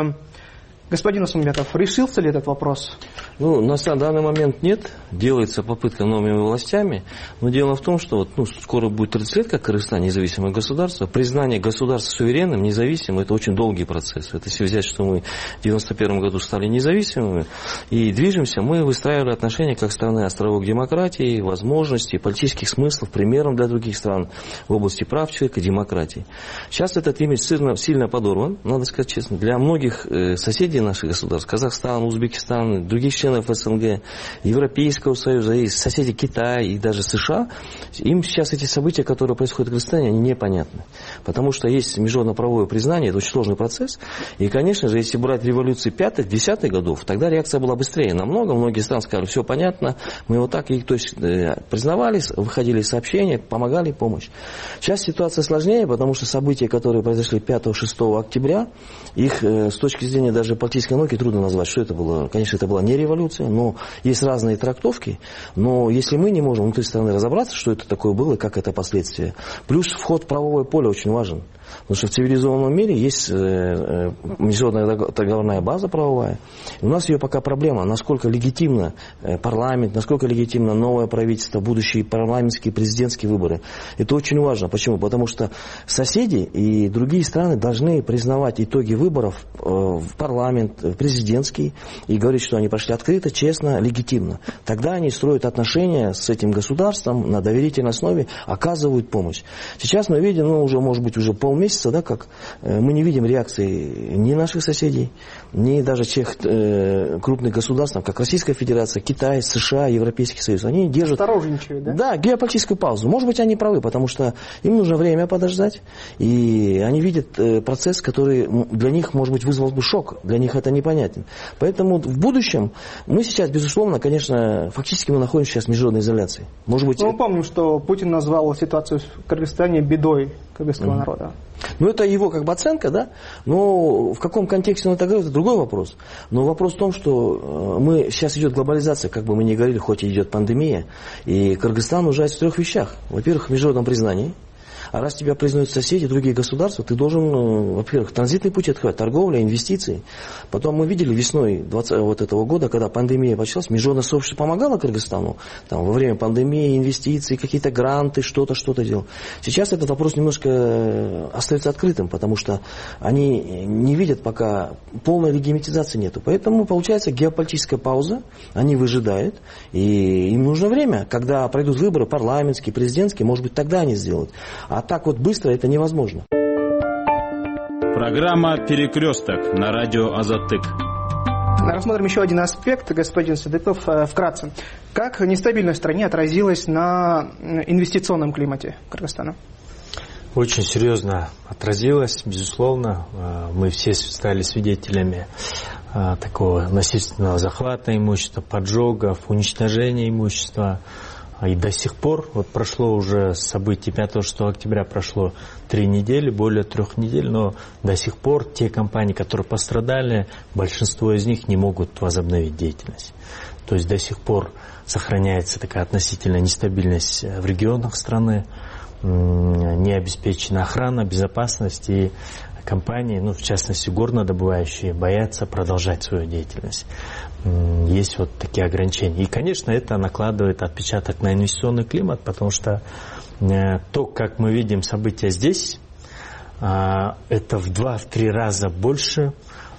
Speaker 22: Господин Усманбетов, решился ли этот вопрос?
Speaker 23: На данный момент нет. Делается попытка новыми властями. Но дело в том, что скоро будет 30 лет, как Кыргызстан независимое государство. Признание государства суверенным, независимым, это очень долгий процесс. Это если взять, что мы в 1991 году стали независимыми и движемся, мы выстраивали отношения как страны островок демократии, возможностей, политических смыслов, примером для других стран в области прав человека, демократии. Сейчас этот имидж сильно подорван, надо сказать честно. Для многих соседей наших государств, Казахстан, Узбекистан, других членов СНГ, Европейского Союза, и соседи Китая и даже США, им сейчас эти события, которые происходят в Кыргызстане, они непонятны. Потому что есть международно-правовое признание, это очень сложный процесс. И, конечно же, если брать революции 5-х, 10-х годов, тогда реакция была быстрее намного. Многие страны сказали, все понятно, мы вот так, то есть признавались, выходили сообщения, помогали, помощь. Сейчас ситуация сложнее, потому что события, которые произошли 5-6 октября, их с точки зрения даже политической науки трудно назвать, что это было. Конечно, это была не революция, но есть разные трактовки. Но если мы не можем внутри страны разобраться, что это такое было и как это последствия. Плюс вход в правовое поле очень важен. Потому что в цивилизованном мире есть международная договорная база правовая. У нас ее пока проблема, насколько легитимно парламент, насколько легитимно новое правительство, будущие парламентские, президентские выборы. Это очень важно. Почему? Потому что соседи и другие страны должны признавать итоги выборов в парламент, в президентский, и говорить, что они прошли открыто, честно, легитимно. Тогда они строят отношения с этим государством на доверительной основе, оказывают помощь. Сейчас мы видим, уже, может быть, уже полмесяца, да, как мы не видим реакции ни наших соседей, ни даже тех крупных государств, как Российская Федерация, Китай, США, Европейский Союз. Они держат...
Speaker 22: Осторожничают, да?
Speaker 23: Да, геополитическую паузу. Может быть, они правы, потому что им нужно время подождать, и они видят процесс, который для них, может быть, вызвал бы шок. Для них это непонятен. Поэтому в будущем мы сейчас, безусловно, конечно, фактически мы находимся сейчас в международной изоляции. Может быть...
Speaker 22: Мы помним, что Путин назвал ситуацию в Кыргызстане бедой кыргызского народа.
Speaker 23: Это его оценка, да? Но в каком контексте он это говорит, это другой вопрос. Но вопрос в том, что сейчас идет глобализация, как бы мы ни говорили, хоть идет пандемия, и Кыргызстан нуждается в 3 вещах. Во-первых, в международном признании. А раз тебя признают соседи, другие государства, ты должен, во-первых, транзитные пути открывать, торговля, инвестиции. Потом мы видели весной этого года, когда пандемия началась, международное сообщество помогало Кыргызстану. Во время пандемии, инвестиции, какие-то гранты, что-то делал. Сейчас этот вопрос немножко остается открытым, потому что они не видят, пока полной легитимизации нету. Поэтому получается геополитическая пауза, они выжидают, и им нужно время. Когда пройдут выборы парламентские, президентские, может быть, тогда они сделают. А так быстро это невозможно.
Speaker 24: Программа «Перекресток» на радио Азаттык.
Speaker 22: Рассмотрим еще один аспект, господин Садыков, вкратце. Как нестабильность в стране отразилась на инвестиционном климате Кыргызстана?
Speaker 25: Очень серьезно отразилась, безусловно. Мы все стали свидетелями такого насильственного захвата имущества, поджогов, уничтожения имущества. И до сих пор, вот прошло уже событий 5-6 октября, прошло 3 недели, более 3 недель, но до сих пор те компании, которые пострадали, большинство из них не могут возобновить деятельность. То есть до сих пор сохраняется такая относительная нестабильность в регионах страны, не обеспечена охрана, безопасность, и компании, в частности горнодобывающие, боятся продолжать свою деятельность. Есть вот такие ограничения. И, конечно, это накладывает отпечаток на инвестиционный климат, потому что то, как мы видим события здесь, это в 2-3 раза больше,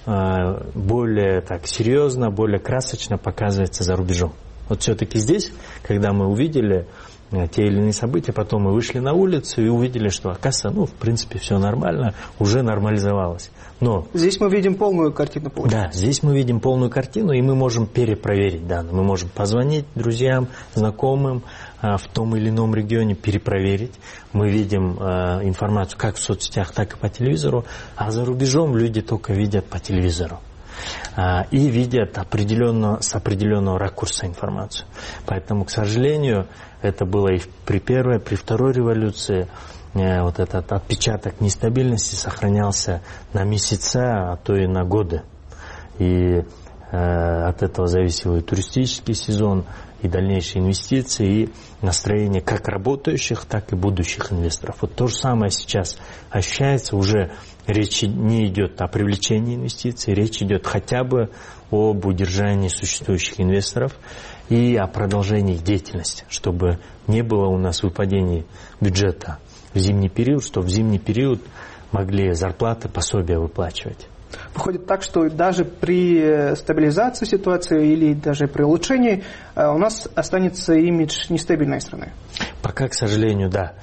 Speaker 25: более так серьезно, более красочно показывается за рубежом. Вот все-таки здесь, когда мы увидели те или иные события, потом мы вышли на улицу и увидели, что, оказывается, в принципе, все нормально, уже нормализовалось. Но
Speaker 22: здесь мы видим полную картину.
Speaker 25: Да, здесь мы видим полную картину, и мы можем перепроверить данные. Мы можем позвонить друзьям, знакомым в том или ином регионе, перепроверить. Мы видим информацию как в соцсетях, так и по телевизору, а за рубежом люди только видят по телевизору. И видят с определенного ракурса информацию. Поэтому, к сожалению, это было и при первой, при второй революции. Вот этот отпечаток нестабильности сохранялся на месяца, а то и на годы. И от этого зависел и туристический сезон, и дальнейшие инвестиции, и настроение как работающих, так и будущих инвесторов. Вот то же самое сейчас ощущается, уже речь не идет о привлечении инвестиций, речь идет хотя бы об удержании существующих инвесторов и о продолжении их деятельности, чтобы не было у нас выпадений бюджета в зимний период, чтобы в зимний период могли зарплаты, пособия выплачивать.
Speaker 22: Выходит так, что даже при стабилизации ситуации или даже при улучшении у нас останется имидж нестабильной страны.
Speaker 25: Пока, к сожалению, да.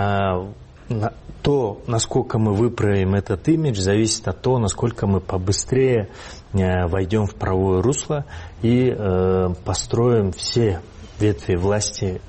Speaker 25: То, насколько мы выправим этот имидж, зависит от того, насколько мы побыстрее войдем в правовое русло и построим все ветви власти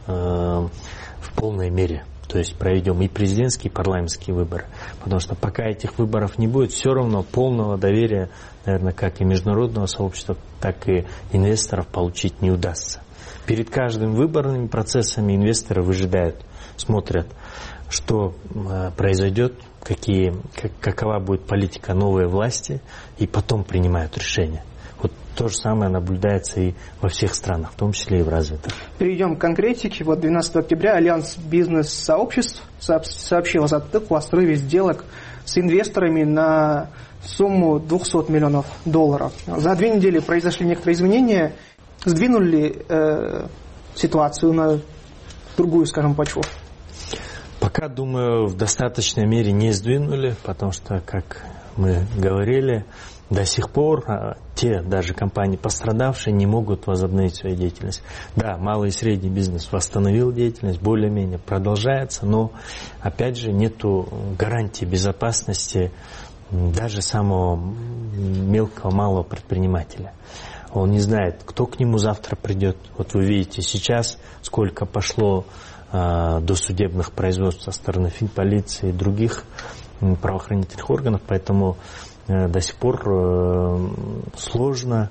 Speaker 25: в полной мере. То есть проведем и президентские, и парламентские выборы. Потому что пока этих выборов не будет, все равно полного доверия, наверное, как и международного сообщества, так и инвесторов получить не удастся. Перед каждым выборными процессами инвесторы выжидают, смотрят, что произойдет, какова будет политика новой власти, и потом принимают решения. Вот то же самое наблюдается и во всех странах, в том числе и в развитых.
Speaker 22: Перейдем к конкретике. 12 октября Альянс бизнес-сообществ сообщил о срыве сделок с инвесторами на сумму $200 миллионов. За 2 недели произошли некоторые изменения. Сдвинули ситуацию на другую, скажем, почву?
Speaker 25: Пока, думаю, в достаточной мере не сдвинули, потому что, как мы говорили, до сих пор те даже компании пострадавшие не могут возобновить свою деятельность. Да, малый и средний бизнес восстановил деятельность, более-менее продолжается, но опять же нету гарантии безопасности даже самого мелкого, малого предпринимателя. Он не знает, кто к нему завтра придет. Вот вы видите сейчас, сколько пошло досудебных производств со стороны финполиции и других правоохранительных органов, поэтому до сих пор сложно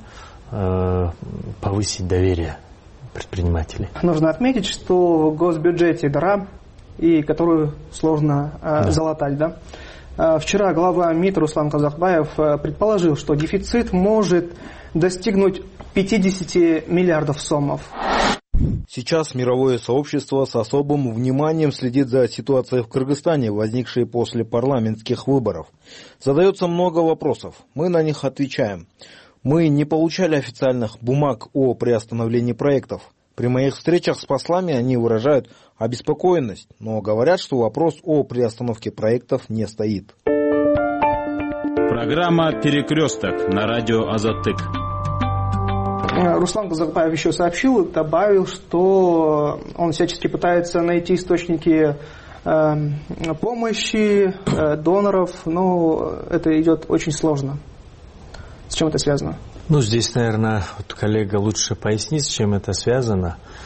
Speaker 25: повысить доверие предпринимателей.
Speaker 22: Нужно отметить, что в госбюджете дыра, и которую сложно залатать. Да? Вчера глава МИД Руслан Казакбаев предположил, что дефицит может достигнуть 50 миллиардов сомов.
Speaker 1: Сейчас мировое сообщество с особым вниманием следит за ситуацией в Кыргызстане, возникшей после парламентских выборов. Задается много вопросов. Мы на них отвечаем. Мы не получали официальных бумаг о приостановлении проектов. При моих встречах с послами они выражают обеспокоенность, но говорят, что вопрос о приостановке проектов не стоит.
Speaker 24: Программа «Перекресток» на радио «Азаттык».
Speaker 22: Руслан Казакбаев еще добавил, что он всячески пытается найти источники помощи, доноров, но это идет очень сложно. С чем это связано?
Speaker 25: Здесь, наверное, коллега лучше пояснит, с чем это связано.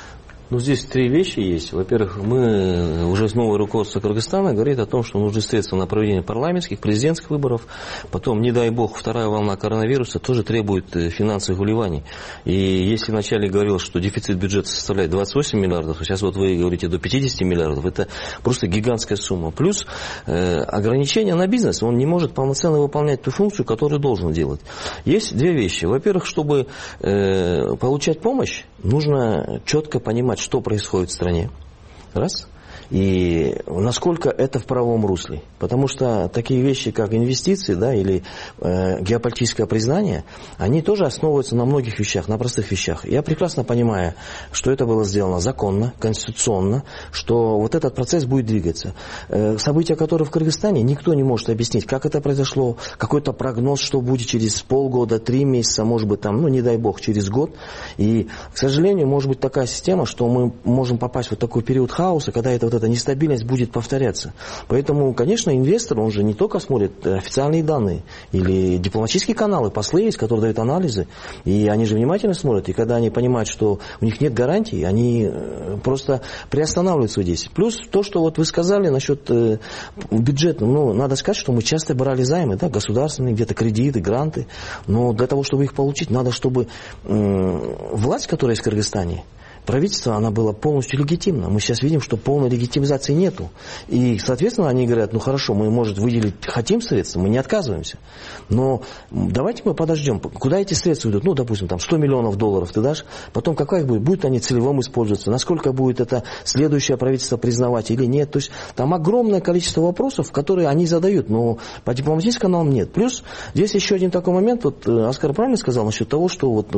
Speaker 23: Ну, здесь три вещи есть. Во-первых, мы уже с нового руководства Кыргызстана говорит о том, что нужны средства на проведение парламентских, президентских выборов. Потом, не дай бог, вторая волна коронавируса тоже требует финансовых вливаний. И если вначале говорилось, что дефицит бюджета составляет 28 миллиардов, сейчас вот вы говорите до 50 миллиардов, это просто гигантская сумма. Плюс ограничения на бизнес, он не может полноценно выполнять ту функцию, которую должен делать. Есть две вещи. Во-первых, чтобы получать помощь, нужно четко понимать, что происходит в стране. Раз. И насколько это в правом русле. Потому что такие вещи, как инвестиции, да, или геополитическое признание, они тоже основываются на многих вещах, на простых вещах. Я прекрасно понимаю, что это было сделано законно, конституционно, что вот этот процесс будет двигаться. События, которые в Кыргызстане, никто не может объяснить, как это произошло, какой-то прогноз, что будет через полгода, 3 месяца, может быть, там, ну, не дай бог, через год. И, к сожалению, может быть такая система, что мы можем попасть в вот такой период хаоса, когда это вот эта нестабильность будет повторяться. Поэтому, конечно, инвестор, он же не только смотрит официальные данные или дипломатические каналы, послы есть, которые дают анализы, и они же внимательно смотрят, и когда они понимают, что у них нет гарантий, они просто приостанавливают свои действия. Плюс то, что вот вы сказали насчет бюджета, ну, надо сказать, что мы часто брали займы, да, государственные, где-то кредиты, гранты, но для того, чтобы их получить, надо, чтобы власть, которая есть в Кыргызстане, правительство, она была полностью легитимна. Мы сейчас видим, что полной легитимизации нету. И, соответственно, они говорят, ну хорошо, мы, может, выделить хотим средства, мы не отказываемся. Но давайте мы подождем, куда эти средства идут. Ну, допустим, там 100 миллионов долларов ты дашь, потом какая их будет? Будут они целевым использоваться? Насколько будет это следующее правительство признавать или нет? То есть там огромное количество вопросов, которые они задают, но по дипломатическому каналам нет. Плюс здесь еще один такой момент, вот Оскар правильно сказал насчет того, что вот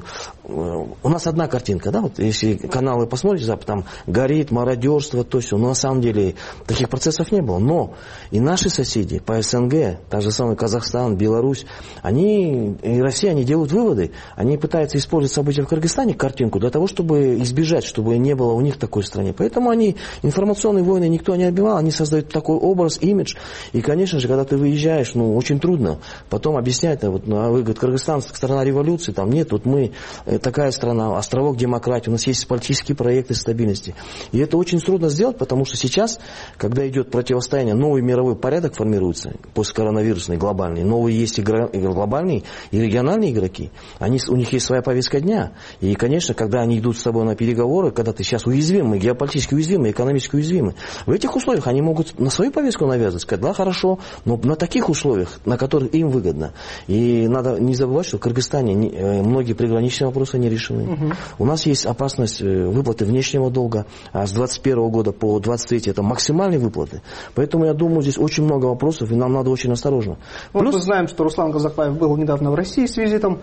Speaker 23: у нас одна картинка, да, вот если каналы посмотрите, там горит, мародерство, то все. Но на самом деле таких процессов не было. Но и наши соседи по СНГ, так же самый Казахстан, Беларусь, они, и Россия, они делают выводы. Они пытаются использовать события в Кыргызстане, картинку, для того, чтобы избежать, чтобы не было у них такой страны. Поэтому они, информационные войны никто не отбивал, они создают такой образ, имидж. И, конечно же, когда ты выезжаешь, ну, очень трудно потом объяснять, вот, ну, а вы, говорит, Кыргызстан страна революции, там нет, вот мы такая страна, островок демократии, у нас есть политические проекты стабильности. И это очень трудно сделать, потому что сейчас, когда идет противостояние, новый мировой порядок формируется, посткоронавирусный, глобальный, новые есть и глобальные, и региональные игроки, у них есть своя повестка дня. И, конечно, когда они идут с собой на переговоры, когда ты сейчас уязвимый, геополитически уязвимый, экономически уязвимый, в этих условиях они могут на свою повестку навязывать, сказать, да, хорошо, но на таких условиях, на которых им выгодно. И надо не забывать, что в Кыргызстане многие приграничные вопросы не решены. У нас есть опасность выплаты внешнего долга, а с 2021 года по 2023 это максимальные выплаты. Поэтому я думаю, здесь очень много вопросов, и нам надо очень осторожно.
Speaker 22: Вот мы знаем, что Руслан Казакбаев был недавно в России с визитом,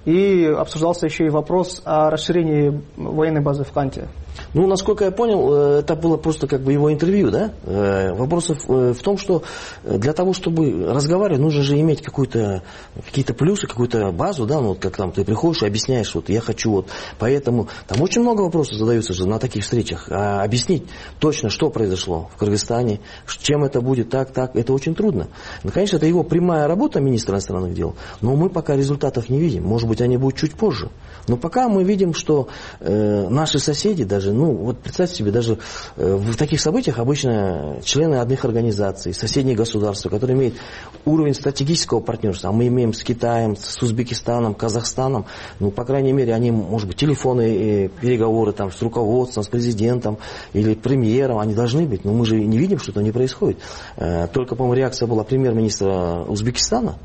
Speaker 22: и обсуждался еще и вопрос о расширении военной базы в Канте.
Speaker 23: Ну, насколько я понял, это было просто как бы его интервью, да? Вопрос в том, что для того, чтобы разговаривать, нужно же иметь какие-то плюсы, какую-то базу, да, ну, вот как там ты приходишь и объясняешь, вот я хочу, вот, поэтому там очень много вопросов задаются же на таких встречах. А объяснить точно, что произошло в Кыргызстане, чем это будет, так, это очень трудно. Ну, конечно, это его прямая работа, министра иностранных дел, но мы пока результатов не видим. Может быть, они будут чуть позже. Но пока мы видим, что наши соседи даже, ну, вот представьте себе, даже в таких событиях обычно члены одних организаций, соседние государства, которые имеют уровень стратегического партнерства, а мы имеем с Китаем, с Узбекистаном, Казахстаном, ну, по крайней мере, они, может быть, телефонные переговоры там с руководством, с президентом или премьером, они должны быть, но мы же не видим, что это не происходит. Только, по-моему, реакция была премьер-министра Узбекистана.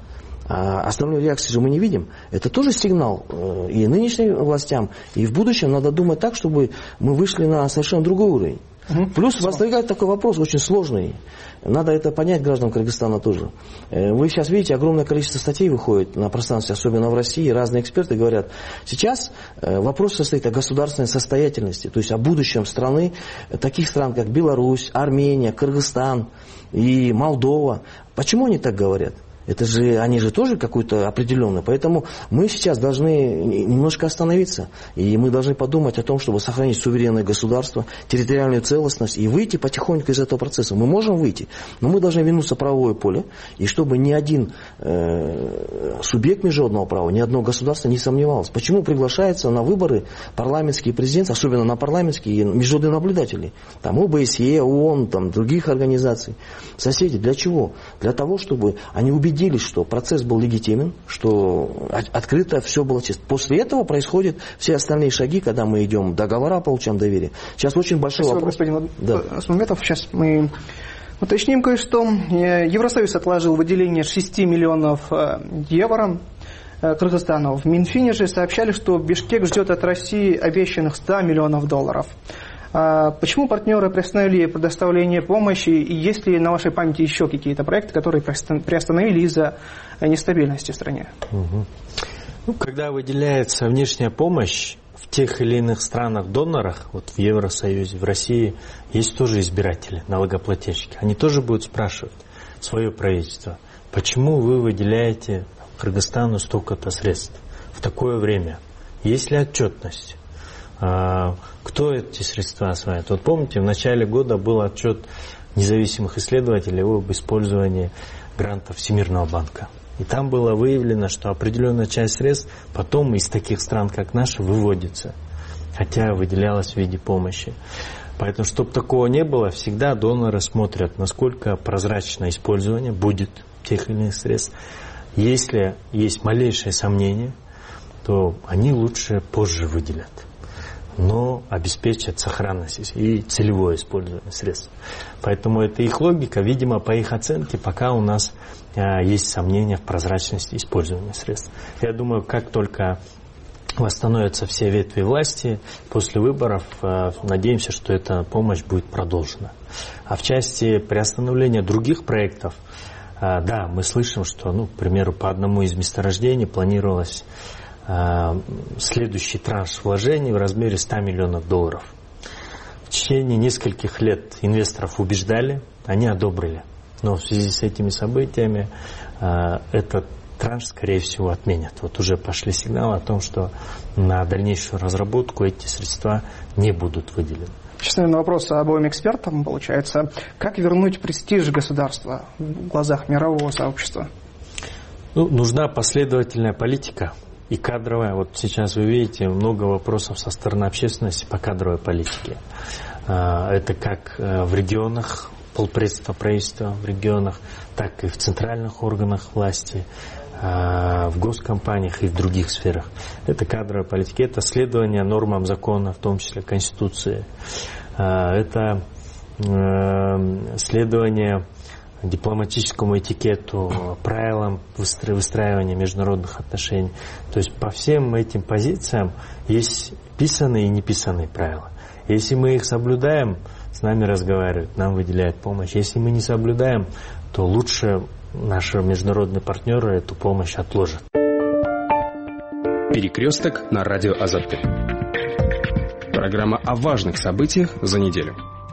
Speaker 23: А основной реакции же мы не видим. Это тоже сигнал и нынешним властям, и в будущем надо думать так, чтобы мы вышли на совершенно другой уровень. Плюс возникает такой вопрос очень сложный. Надо это понять гражданам Кыргызстана тоже. Вы сейчас видите, огромное количество статей выходит на пространстве, особенно в России. Разные эксперты говорят, сейчас вопрос состоит о государственной состоятельности, то есть о будущем страны, таких стран, как Беларусь, Армения, Кыргызстан и Молдова. Почему они так говорят? Это же, они же тоже какой-то определенный. Поэтому мы сейчас должны немножко остановиться. И мы должны подумать о том, чтобы сохранить суверенное государство, территориальную целостность и выйти потихоньку из этого процесса. Мы можем выйти, но мы должны вернуться в правовое поле. И чтобы ни один субъект международного права, ни одно государство не сомневалось. Почему приглашается на выборы парламентские президенты, особенно на парламентские международные наблюдатели? Там ОБСЕ, ООН, там, других организаций. Соседи. Для чего? Для того, чтобы они убедились, что процесс был легитимен, что открыто все было чисто. После этого происходят все остальные шаги, когда мы идем договора, получаем доверие. Сейчас очень большой вопрос.
Speaker 22: Господин Асмамбетов, сейчас мы уточним кое-что. Евросоюз отложил выделение 6 миллионов евро Кыргызстану. В Минфине же сообщали, что Бишкек ждет от России обещанных 100 миллионов долларов. Почему партнеры приостановили предоставление помощи, и есть ли на вашей памяти еще какие-то проекты, которые приостановили из-за нестабильности в стране?
Speaker 25: Ну, когда выделяется внешняя помощь в тех или иных странах-донорах, вот в Евросоюзе, в России, есть тоже избиратели, налогоплательщики. Они тоже будут спрашивать свое правительство, почему вы выделяете Кыргызстану столько-то средств в такое время? Есть ли отчетность? Кто эти средства осваивает? Вот помните, в начале года был отчет независимых исследователей об использовании грантов Всемирного банка. И там было выявлено, что определенная часть средств потом из таких стран, как наши, выводится, хотя выделялась в виде помощи. Поэтому, чтобы такого не было, всегда доноры смотрят, насколько прозрачное использование будет тех или иных средств. Если есть малейшее сомнение, то они лучше позже выделят, но обеспечат сохранность и целевое использование средств. Поэтому это их логика, видимо, по их оценке, пока у нас есть сомнения в прозрачности использования средств. Я думаю, как только восстановятся все ветви власти после выборов, надеемся, что эта помощь будет продолжена. А в части приостановления других проектов, да, мы слышим, что, к примеру, по одному из месторождений планировалось следующий транш вложений в размере 100 миллионов долларов. В течение нескольких лет инвесторов убеждали, они одобрили. Но в связи с этими событиями этот транш, скорее всего, отменят. Вот уже пошли сигналы о том, что на дальнейшую разработку эти средства не будут выделены.
Speaker 22: Сейчас, наверное, вопрос обоим экспертам получается. Как вернуть престиж государства в глазах мирового сообщества?
Speaker 25: Нужна последовательная политика. И кадровая, вот сейчас вы видите много вопросов со стороны общественности по кадровой политике. Это как в регионах, полпредства правительства в регионах, так и в центральных органах власти, в госкомпаниях и в других сферах. Это кадровая политика, это следование нормам закона, в том числе Конституции. Это следование дипломатическому этикету, правилам выстраивания международных отношений. То есть по всем этим позициям есть писанные и неписанные правила. Если мы их соблюдаем, с нами разговаривают, нам выделяют помощь. Если мы не соблюдаем, то лучше наши международные партнеры эту помощь отложат.
Speaker 21: Перекресток на радио Азатты. Программа о важных событиях за неделю.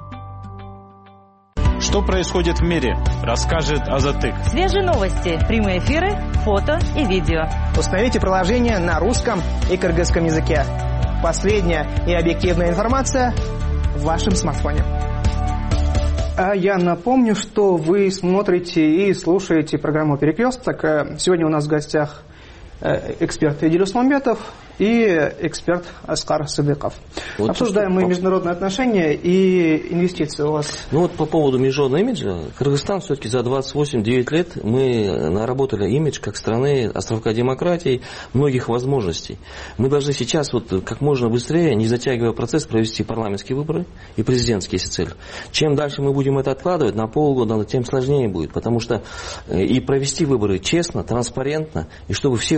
Speaker 24: Что происходит в мире, расскажет Азатык.
Speaker 3: Свежие новости, прямые эфиры, фото и видео.
Speaker 22: Установите приложение на русском и кыргызском языке. Последняя и объективная информация в вашем смартфоне. А я напомню, что вы смотрите и слушаете программу «Перекресток». Сегодня у нас в гостях эксперт Эдиль Усманбетов и эксперт Аскар Сыдыков. Вот обсуждаем мы международные отношения и инвестиции у вас.
Speaker 23: По поводу международного имиджа, Кыргызстан все-таки за 28-9 лет мы наработали имидж как страны островка демократии, многих возможностей. Мы должны сейчас как можно быстрее, не затягивая процесс, провести парламентские выборы и президентские, если цель. Чем дальше мы будем это откладывать, на полгода, тем сложнее будет, потому что и провести выборы честно, транспарентно, и чтобы все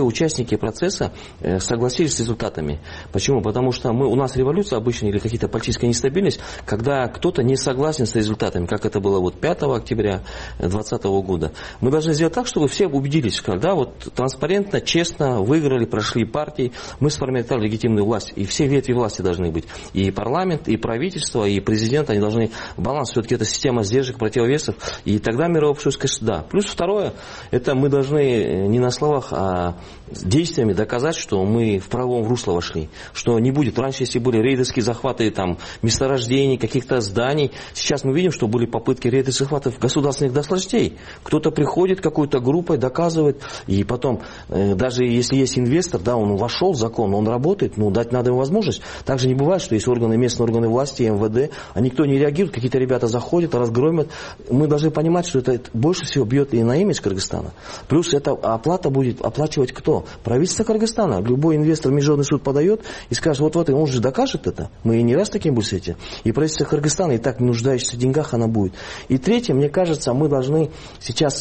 Speaker 23: участники процесса согласились с результатами. Почему? Потому что у нас революция обычно или какая-то политическая нестабильность, когда кто-то не согласен с результатами, как это было 5 октября 2020 года. Мы должны сделать так, чтобы все убедились, когда транспарентно, честно выиграли, прошли партии, мы сформировали легитимную власть. И все ветви власти должны быть. И парламент, и правительство, и президент, они должны баланс. Все-таки это система сдержек, противовесов. И тогда мировое общество скажет да. Плюс второе, это мы должны не на словах, а действиями доказать, что мы в правом русло вошли. Что не будет. Раньше, если были рейдерские захваты месторождений, каких-то зданий, сейчас мы видим, что были попытки рейдерских захватов государственных должностей. Кто-то приходит какой-то группой, доказывает, и потом, даже если есть инвестор, он вошел в закон, он работает, дать надо ему возможность. Также не бывает, что есть местные органы власти, МВД, а никто не реагирует, какие-то ребята заходят, разгромят. Мы должны понимать, что это больше всего бьет и на имидж Кыргызстана. Плюс эта оплата будет оплачивать кто? Правительство Кыргызстана. Любой инвестор в Международный суд подает и скажет, он же докажет это. Мы не раз таким будем сидеть. И правительство Кыргызстана, и так не нуждающееся в деньгах, она будет. И третье, мне кажется, мы должны сейчас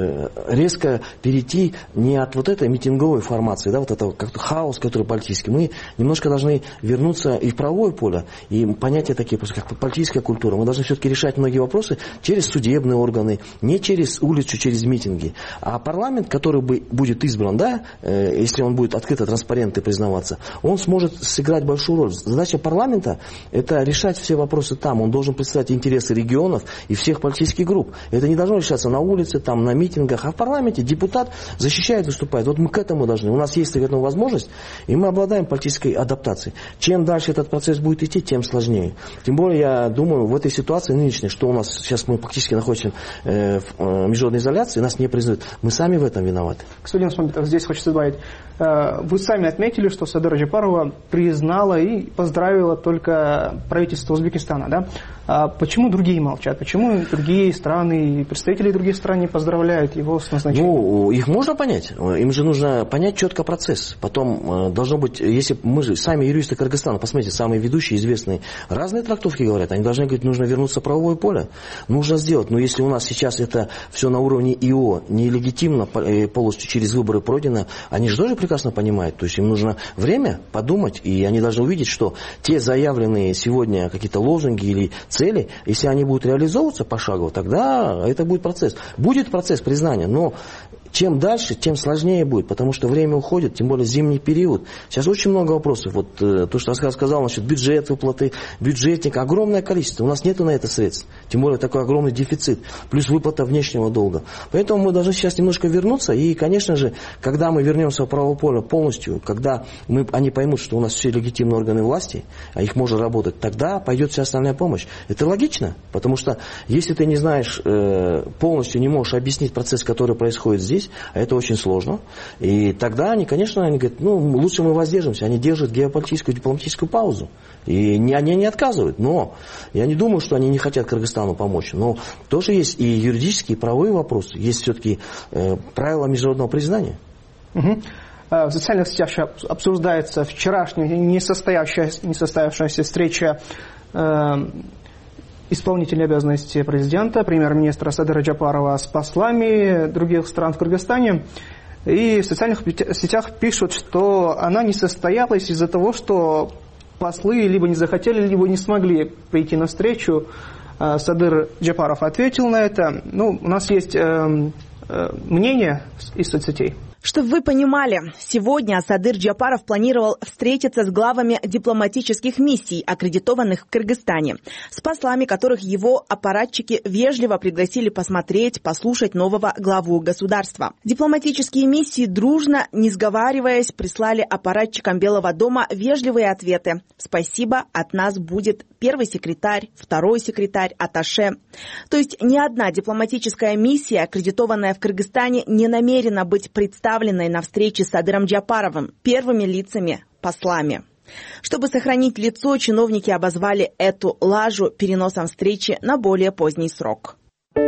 Speaker 23: резко перейти не от этой митинговой формации, этого как-то хаос, который политический. Мы немножко должны вернуться и в правовое поле, и понятия такие, как политическая культура. Мы должны все-таки решать многие вопросы через судебные органы, не через улицу, через митинги. А парламент, который будет избран, если он будет открыто, транспарентно признаваться, он сможет сыграть большую роль. Задача парламента – это решать все вопросы там. Он должен представлять интересы регионов и всех политических групп. Это не должно решаться на улице, на митингах, а в парламенте депутат защищает, выступает. Мы к этому должны. У нас есть этому возможность, и мы обладаем политической адаптацией. Чем дальше этот процесс будет идти, тем сложнее. Тем более, я думаю, в этой ситуации нынешней, что у нас сейчас мы практически находимся в международной изоляции, нас не признают. Мы сами в этом виноваты.
Speaker 22: Господин Усманбетов, здесь хочется добавить. Вы сами отметили, что Садыр Джапарова признала и поздравила только правительство Узбекистана, да? А почему другие молчат? Почему другие страны и представители других стран не поздравляют его с назначением?
Speaker 23: Их можно понять. Им же нужно понять четко процесс. Потом должно быть, если мы же сами юристы Кыргызстана, посмотрите, самые ведущие, известные, разные трактовки говорят. Они должны говорить, нужно вернуться в правовое поле. Нужно сделать. Но если у нас сейчас это все на уровне ИО нелегитимно полностью через выборы пройдено, они же тоже прекрасно понимают. То есть им нужно время подумать, и они должны увидеть, что те заявленные сегодня какие-то лозунги или цели, если они будут реализовываться пошагово, тогда это будет процесс. Будет процесс признания, но чем дальше, тем сложнее будет, потому что время уходит, тем более зимний период. Сейчас очень много вопросов. То, что я сказал насчет бюджет, выплаты, бюджетник, огромное количество. У нас нету на это средств. Тем более такой огромный дефицит. Плюс выплата внешнего долга. Поэтому мы должны сейчас немножко вернуться. И, конечно же, когда мы вернемся в правовое поле полностью, когда они поймут, что у нас все легитимные органы власти, а их можно работать, тогда пойдет вся остальная помощь. Это логично, потому что если ты не знаешь, полностью не можешь объяснить процесс, который происходит здесь, а это очень сложно. И тогда они говорят, лучше мы воздержимся. Они держат геополитическую, дипломатическую паузу. И они не отказывают. Но я не думаю, что они не хотят Кыргызстану помочь. Но тоже есть и юридические, и правовые вопросы. Есть все-таки правила международного признания.
Speaker 22: Угу. В социальных сетях обсуждается вчерашняя несостоявшаяся встреча исполнительные обязанности президента, премьер-министра Садыра Джапарова с послами других стран в Кыргызстане. И в социальных сетях пишут, что она не состоялась из-за того, что послы либо не захотели, либо не смогли прийти на встречу. Садыр Джапаров ответил на это. У нас есть мнение из соцсетей.
Speaker 6: Чтобы вы понимали, сегодня Садыр Джапаров планировал встретиться с главами дипломатических миссий, аккредитованных в Кыргызстане, с послами, которых его аппаратчики вежливо пригласили посмотреть, послушать нового главу государства. Дипломатические миссии дружно, не сговариваясь, прислали аппаратчикам Белого дома вежливые ответы. Спасибо, от нас будет первый секретарь, второй секретарь, атташе. То есть ни одна дипломатическая миссия, аккредитованная в Кыргызстане, не намерена быть представленной на встрече с Садыром Джапаровым, первыми лицами, послами. Чтобы сохранить лицо, чиновники обозвали эту лажу переносом встречи на более поздний срок.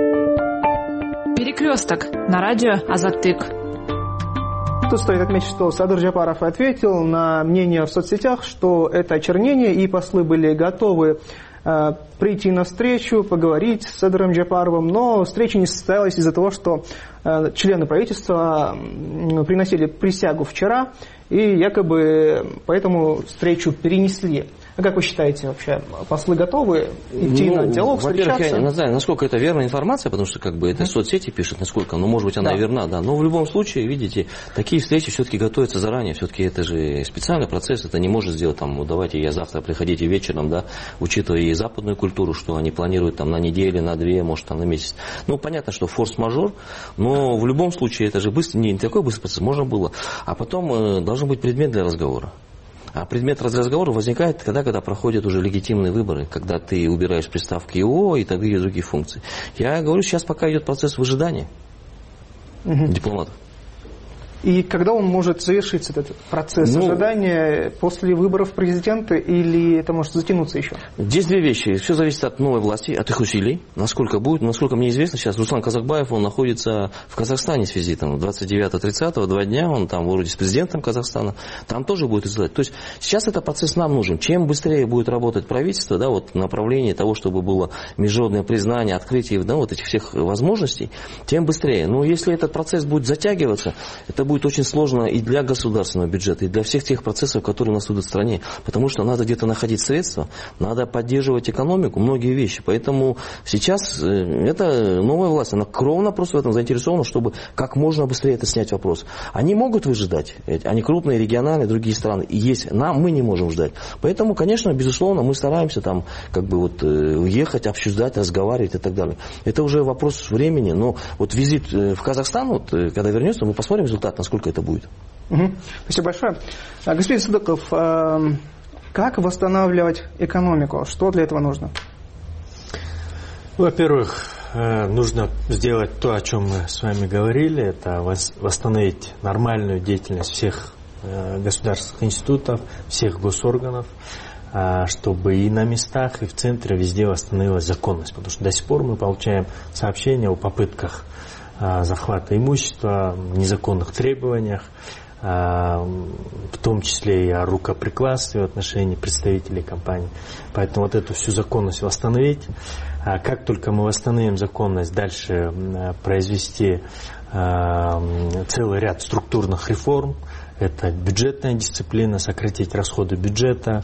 Speaker 5: Перекресток на радио Азаттык.
Speaker 22: Тут стоит отметить, что Садыр Джапаров ответил на мнение в соцсетях, что это очернение, и послы были готовы прийти на встречу, поговорить с Садыром Джапаровым, но встреча не состоялась из-за того, что члены правительства приносили присягу вчера, и якобы поэтому встречу перенесли. А как вы считаете, вообще, послы готовы идти на диалог, встречаться?
Speaker 23: Во-первых, я не знаю, насколько это верная информация, потому что это соцсети пишут, насколько, может быть, она и верна, да. Но в любом случае, видите, такие встречи все-таки готовятся заранее, все-таки это же специальный процесс, это не может сделать давайте я завтра, приходите вечером, да, учитывая и западную культуру, что они планируют на неделю, на две, может, на месяц. Понятно, что форс-мажор, но в любом случае это же быстро, не такой быстрый процесс, можно было. А потом должен быть предмет для разговора. А предмет разговора возникает когда проходят уже легитимные выборы, когда ты убираешь приставки ИО и другие функции. Я говорю, сейчас пока идет процесс выжидания дипломатов.
Speaker 22: И когда он может завершиться, этот процесс ожидания, после выборов президента, или это может затянуться еще?
Speaker 23: Здесь две вещи. Все зависит от новой власти, от их усилий. Насколько будет. Насколько мне известно, сейчас Руслан Казакбаев, он находится в Казахстане с визитом. 29-30, 2 дня, он там вроде с президентом Казахстана. Там тоже будет излагать. То есть сейчас этот процесс нам нужен. Чем быстрее будет работать правительство, в направлении того, чтобы было международное признание, открытие этих всех возможностей, тем быстрее. Но если этот процесс будет затягиваться, это будет очень сложно и для государственного бюджета, и для всех тех процессов, которые у нас идут в стране. Потому что надо где-то находить средства, надо поддерживать экономику, многие вещи. Поэтому сейчас это новая власть, она кровно просто в этом заинтересована, чтобы как можно быстрее это снять вопрос. Они могут выжидать, они крупные, региональные, другие страны. И мы не можем ждать. Поэтому, конечно, безусловно, мы стараемся ехать, обсуждать, разговаривать и так далее. Это уже вопрос времени, но визит в Казахстан, когда вернется, мы посмотрим результат, насколько это будет.
Speaker 22: Спасибо большое. Господин Садыков, как восстанавливать экономику? Что для этого нужно?
Speaker 25: Во-первых, нужно сделать то, о чем мы с вами говорили, это восстановить нормальную деятельность всех государственных институтов, всех госорганов, чтобы и на местах, и в центре везде восстановилась законность. Потому что до сих пор мы получаем сообщения о попытках захвата имущества, незаконных требованиях, в том числе и о рукоприкладстве в отношении представителей компаний. Поэтому эту всю законность восстановить. Как только мы восстановим законность, дальше произвести целый ряд структурных реформ. Это бюджетная дисциплина, сократить расходы бюджета,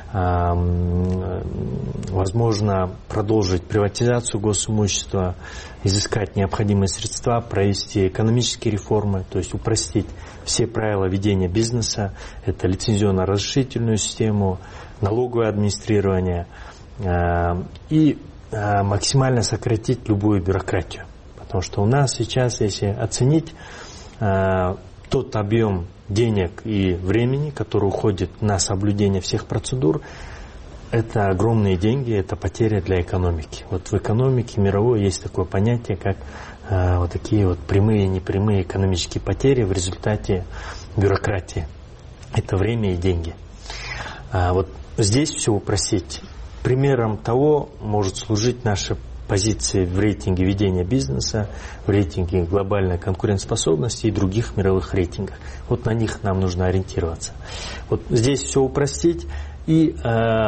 Speaker 25: возможно, продолжить приватизацию госимущества, изыскать необходимые средства, провести экономические реформы, то есть упростить все правила ведения бизнеса, это лицензионно-разрешительную систему, налоговое администрирование и максимально сократить любую бюрократию. Потому что у нас сейчас, если оценить тот объем денег и времени, который уходит на соблюдение всех процедур, это огромные деньги, это потеря для экономики. В экономике мировой есть такое понятие, как такие прямые и непрямые экономические потери в результате бюрократии. Это время и деньги. Здесь все упростить. Примером того может служить наша позиции в рейтинге ведения бизнеса, в рейтинге глобальной конкурентоспособности и других мировых рейтингах. На них нам нужно ориентироваться. Здесь все упростить и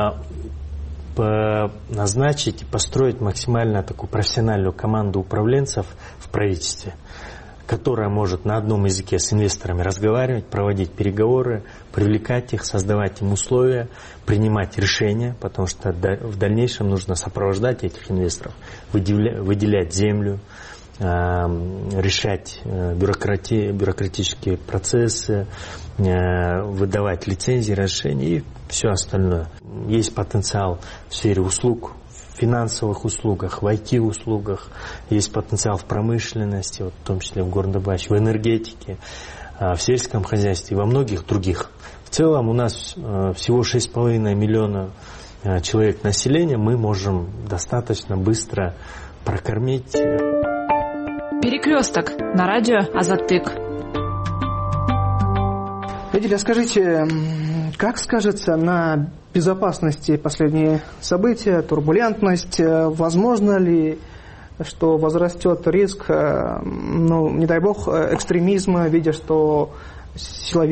Speaker 25: назначить и построить максимально такую профессиональную команду управленцев в правительстве, которая может на одном языке с инвесторами разговаривать, проводить переговоры, привлекать их, создавать им условия, принимать решения, потому что в дальнейшем нужно сопровождать этих инвесторов, выделять землю, решать бюрократические процессы, выдавать лицензии, разрешения и все остальное. Есть потенциал в сфере услуг, в финансовых услугах, в IT-услугах, есть потенциал в промышленности, в том числе в горнодобыче, в энергетике, в сельском хозяйстве и во многих других. В целом у нас всего 6,5 миллиона человек населения, мы можем достаточно быстро прокормить.
Speaker 5: Перекресток на радио Азаттык.
Speaker 22: Эдиля, скажите, как скажется на безопасности последние события, турбулентность? Возможно ли, что возрастет риск, не дай бог, экстремизма, видя, что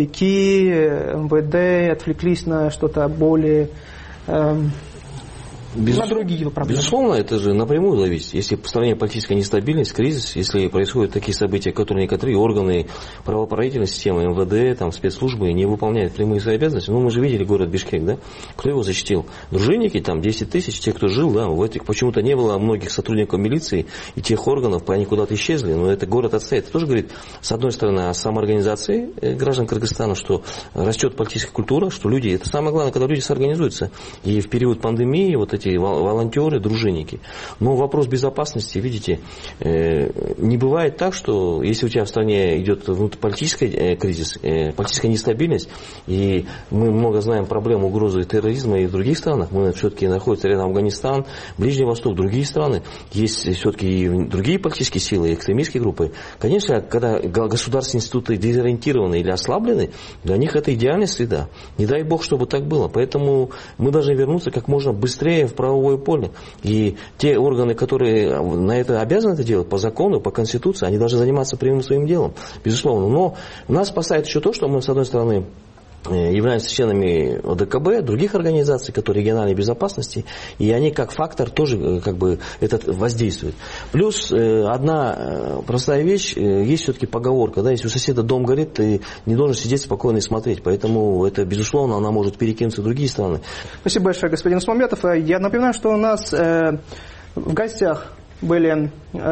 Speaker 22: силовики, МВД отвлеклись на что-то более на другие проблемы?
Speaker 23: Безусловно, это же напрямую зависит. Если в стране политическая нестабильность, кризис, если происходят такие события, которые некоторые органы правоохранительной системы, МВД, там, спецслужбы не выполняют прямые свои обязанности, мы же видели город Бишкек, да? Кто его защитил? Дружинники, там 10 тысяч, те, кто жил, да, в этих почему-то не было многих сотрудников милиции и тех органов, они куда-то исчезли, но это город отстоит. Это тоже говорит, с одной стороны, о самоорганизации граждан Кыргызстана, что растет политическая культура, что люди, это самое главное, когда люди соорганизуются. И в период пандемии вот эти волонтеры, дружинники. Но вопрос безопасности, видите, не бывает так, что если у тебя в стране идет внутриполитический кризис, политическая нестабильность, и мы много знаем проблем угрозы терроризма и в других странах, мы все-таки находимся рядом Афганистан, Ближний Восток, другие страны, есть все-таки и другие политические силы, экстремистские группы. Конечно, когда государственные институты дезориентированы или ослаблены, для них это идеальная среда. Не дай бог, чтобы так было. Поэтому мы должны вернуться как можно быстрее в правовое поле. И те органы, которые на это обязаны это делать по закону, по конституции, они должны заниматься прямым своим делом, безусловно. Но нас спасает еще то, что мы, с одной стороны, являемся членами ОДКБ, других организаций, которые региональной безопасности, и они как фактор тоже как бы этот воздействуют. Плюс одна простая вещь, есть все-таки поговорка, да, если у соседа дом горит, ты не должен сидеть спокойно и смотреть, поэтому это, безусловно, она может перекинуться в другие страны.
Speaker 22: Спасибо большое, господин Усманбетов. Я напоминаю, что у нас в гостях были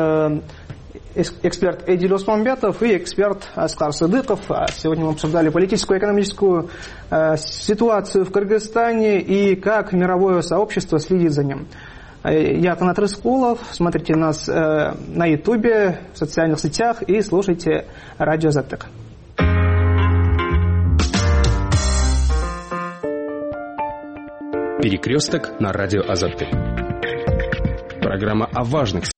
Speaker 22: эксперт Эдиль Усманбетов и эксперт Аскар Садыков. Сегодня мы обсуждали политическую и экономическую ситуацию в Кыргызстане и как мировое сообщество следит за ним. Я Канат Рыскулов. Смотрите нас на Ютубе, в социальных сетях и слушайте радио Азаттык.
Speaker 21: Перекресток на радио Азаттык. Программа о важных